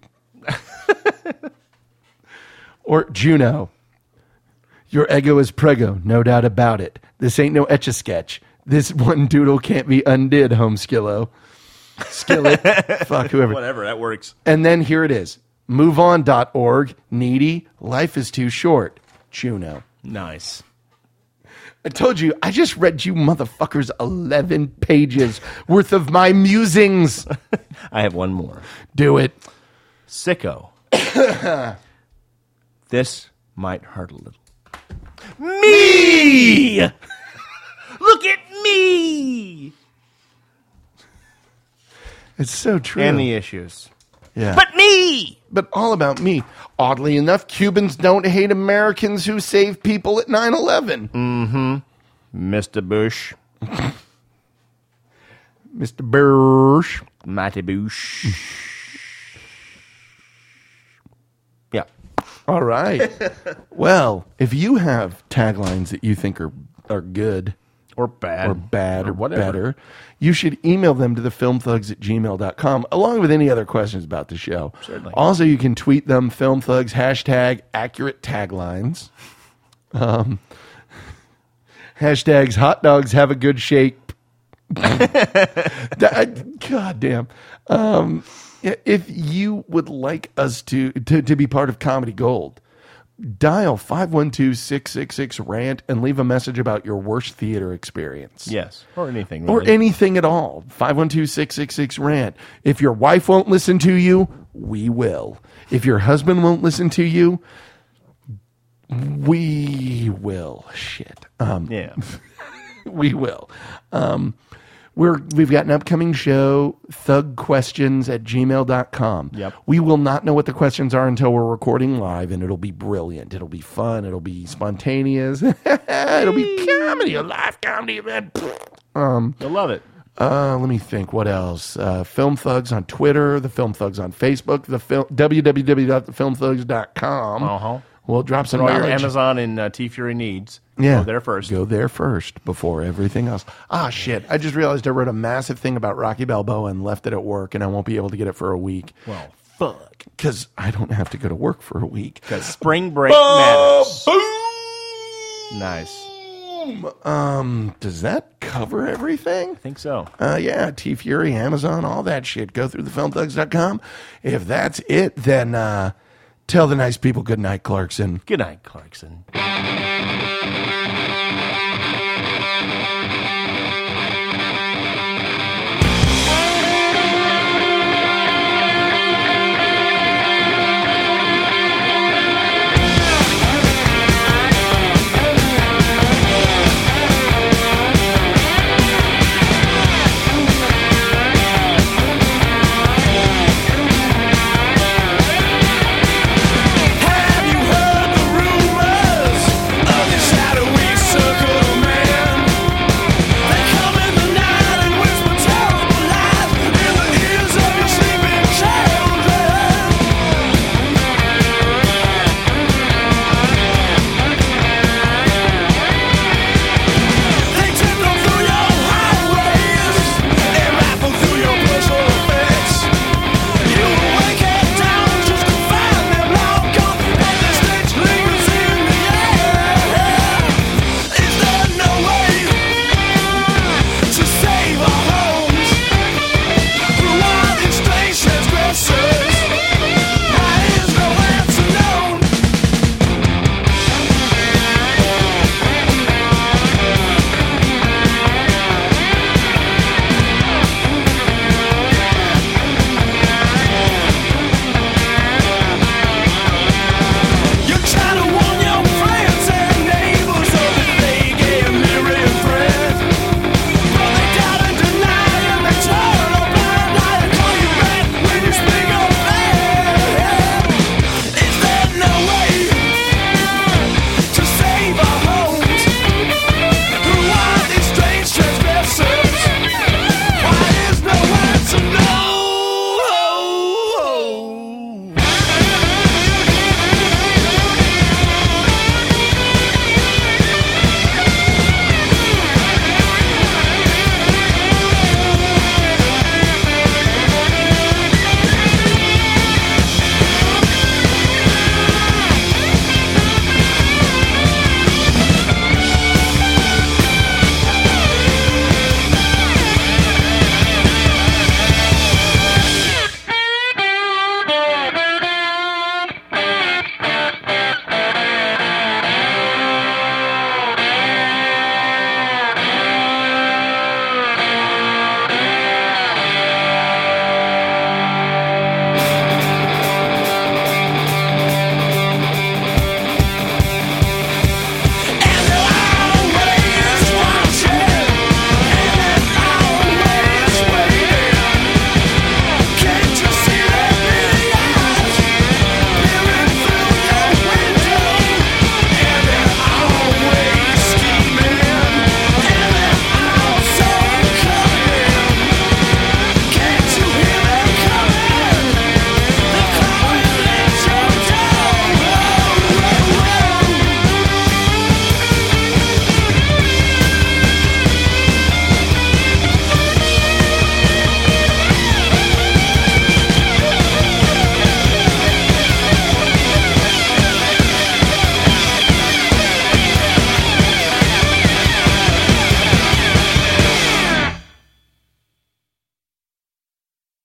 Or Juno. Your ego is prego, no doubt about it. This ain't no etch-a-sketch. This one doodle can't be undid, home skillo. Skillet. Fuck, whoever. Whatever, that works. And then here it is. move on dot org. Needy. Life is too short. Juno. Nice. I told you, I just read you motherfuckers eleven pages worth of my musings. I have one more. Do it. Sicko. This might hurt a little. Me! Look at me! It's so true. And the issues. Yeah. But me! But all about me. Oddly enough, Cubans don't hate Americans who saved people at nine eleven. Mm-hmm. Mister Bush. Mister Bush. Matty Bush. Yeah. All right. Well, if you have taglines that you think are, are good Or bad. or bad or, Or whatever. better, you should email them to the film thugs at gmail dot com along with any other questions about the show. Certainly. Also, you can tweet them, Film Thugs, hashtag accurate taglines. Um, hashtags hot dogs have a good shape. That- God damn. Um, if you would like us to, to, to be part of Comedy Gold, dial five one two, six six six, rant and leave a message about your worst theater experience. Yes. Or anything. Or Really. anything at all. five one two, six six six, rant. If your wife won't listen to you, we will. If your husband won't listen to you, we will. Shit. Um, Yeah. we will. Um, we're, we've got an upcoming show, thugquestions at gmail dot com. Yep. We will not know what the questions are until we're recording live, and it'll be brilliant. It'll be fun. It'll be spontaneous. It'll be comedy, a live comedy event. Um, You'll love it. uh, let me think. What else? Uh, Film Thugs on Twitter, the Film Thugs on Facebook, the film, w w w dot the film thugs dot com. Uh-huh. We'll drop some For all your knowledge. Amazon and uh, T-Fury needs. Yeah. Go there first. Go there first before everything else. Ah, shit. I just realized I wrote a massive thing about Rocky Balboa and left it at work, and I won't be able to get it for a week. Well, fuck. Because I don't have to go to work for a week. Because spring break matters. Nice. Um, does that cover everything? I think so. Uh, yeah, T-Fury, Amazon, all that shit. Go through the film thugs dot com. If that's it, then uh, tell the nice people good night, Clarkson. Good night, Clarkson.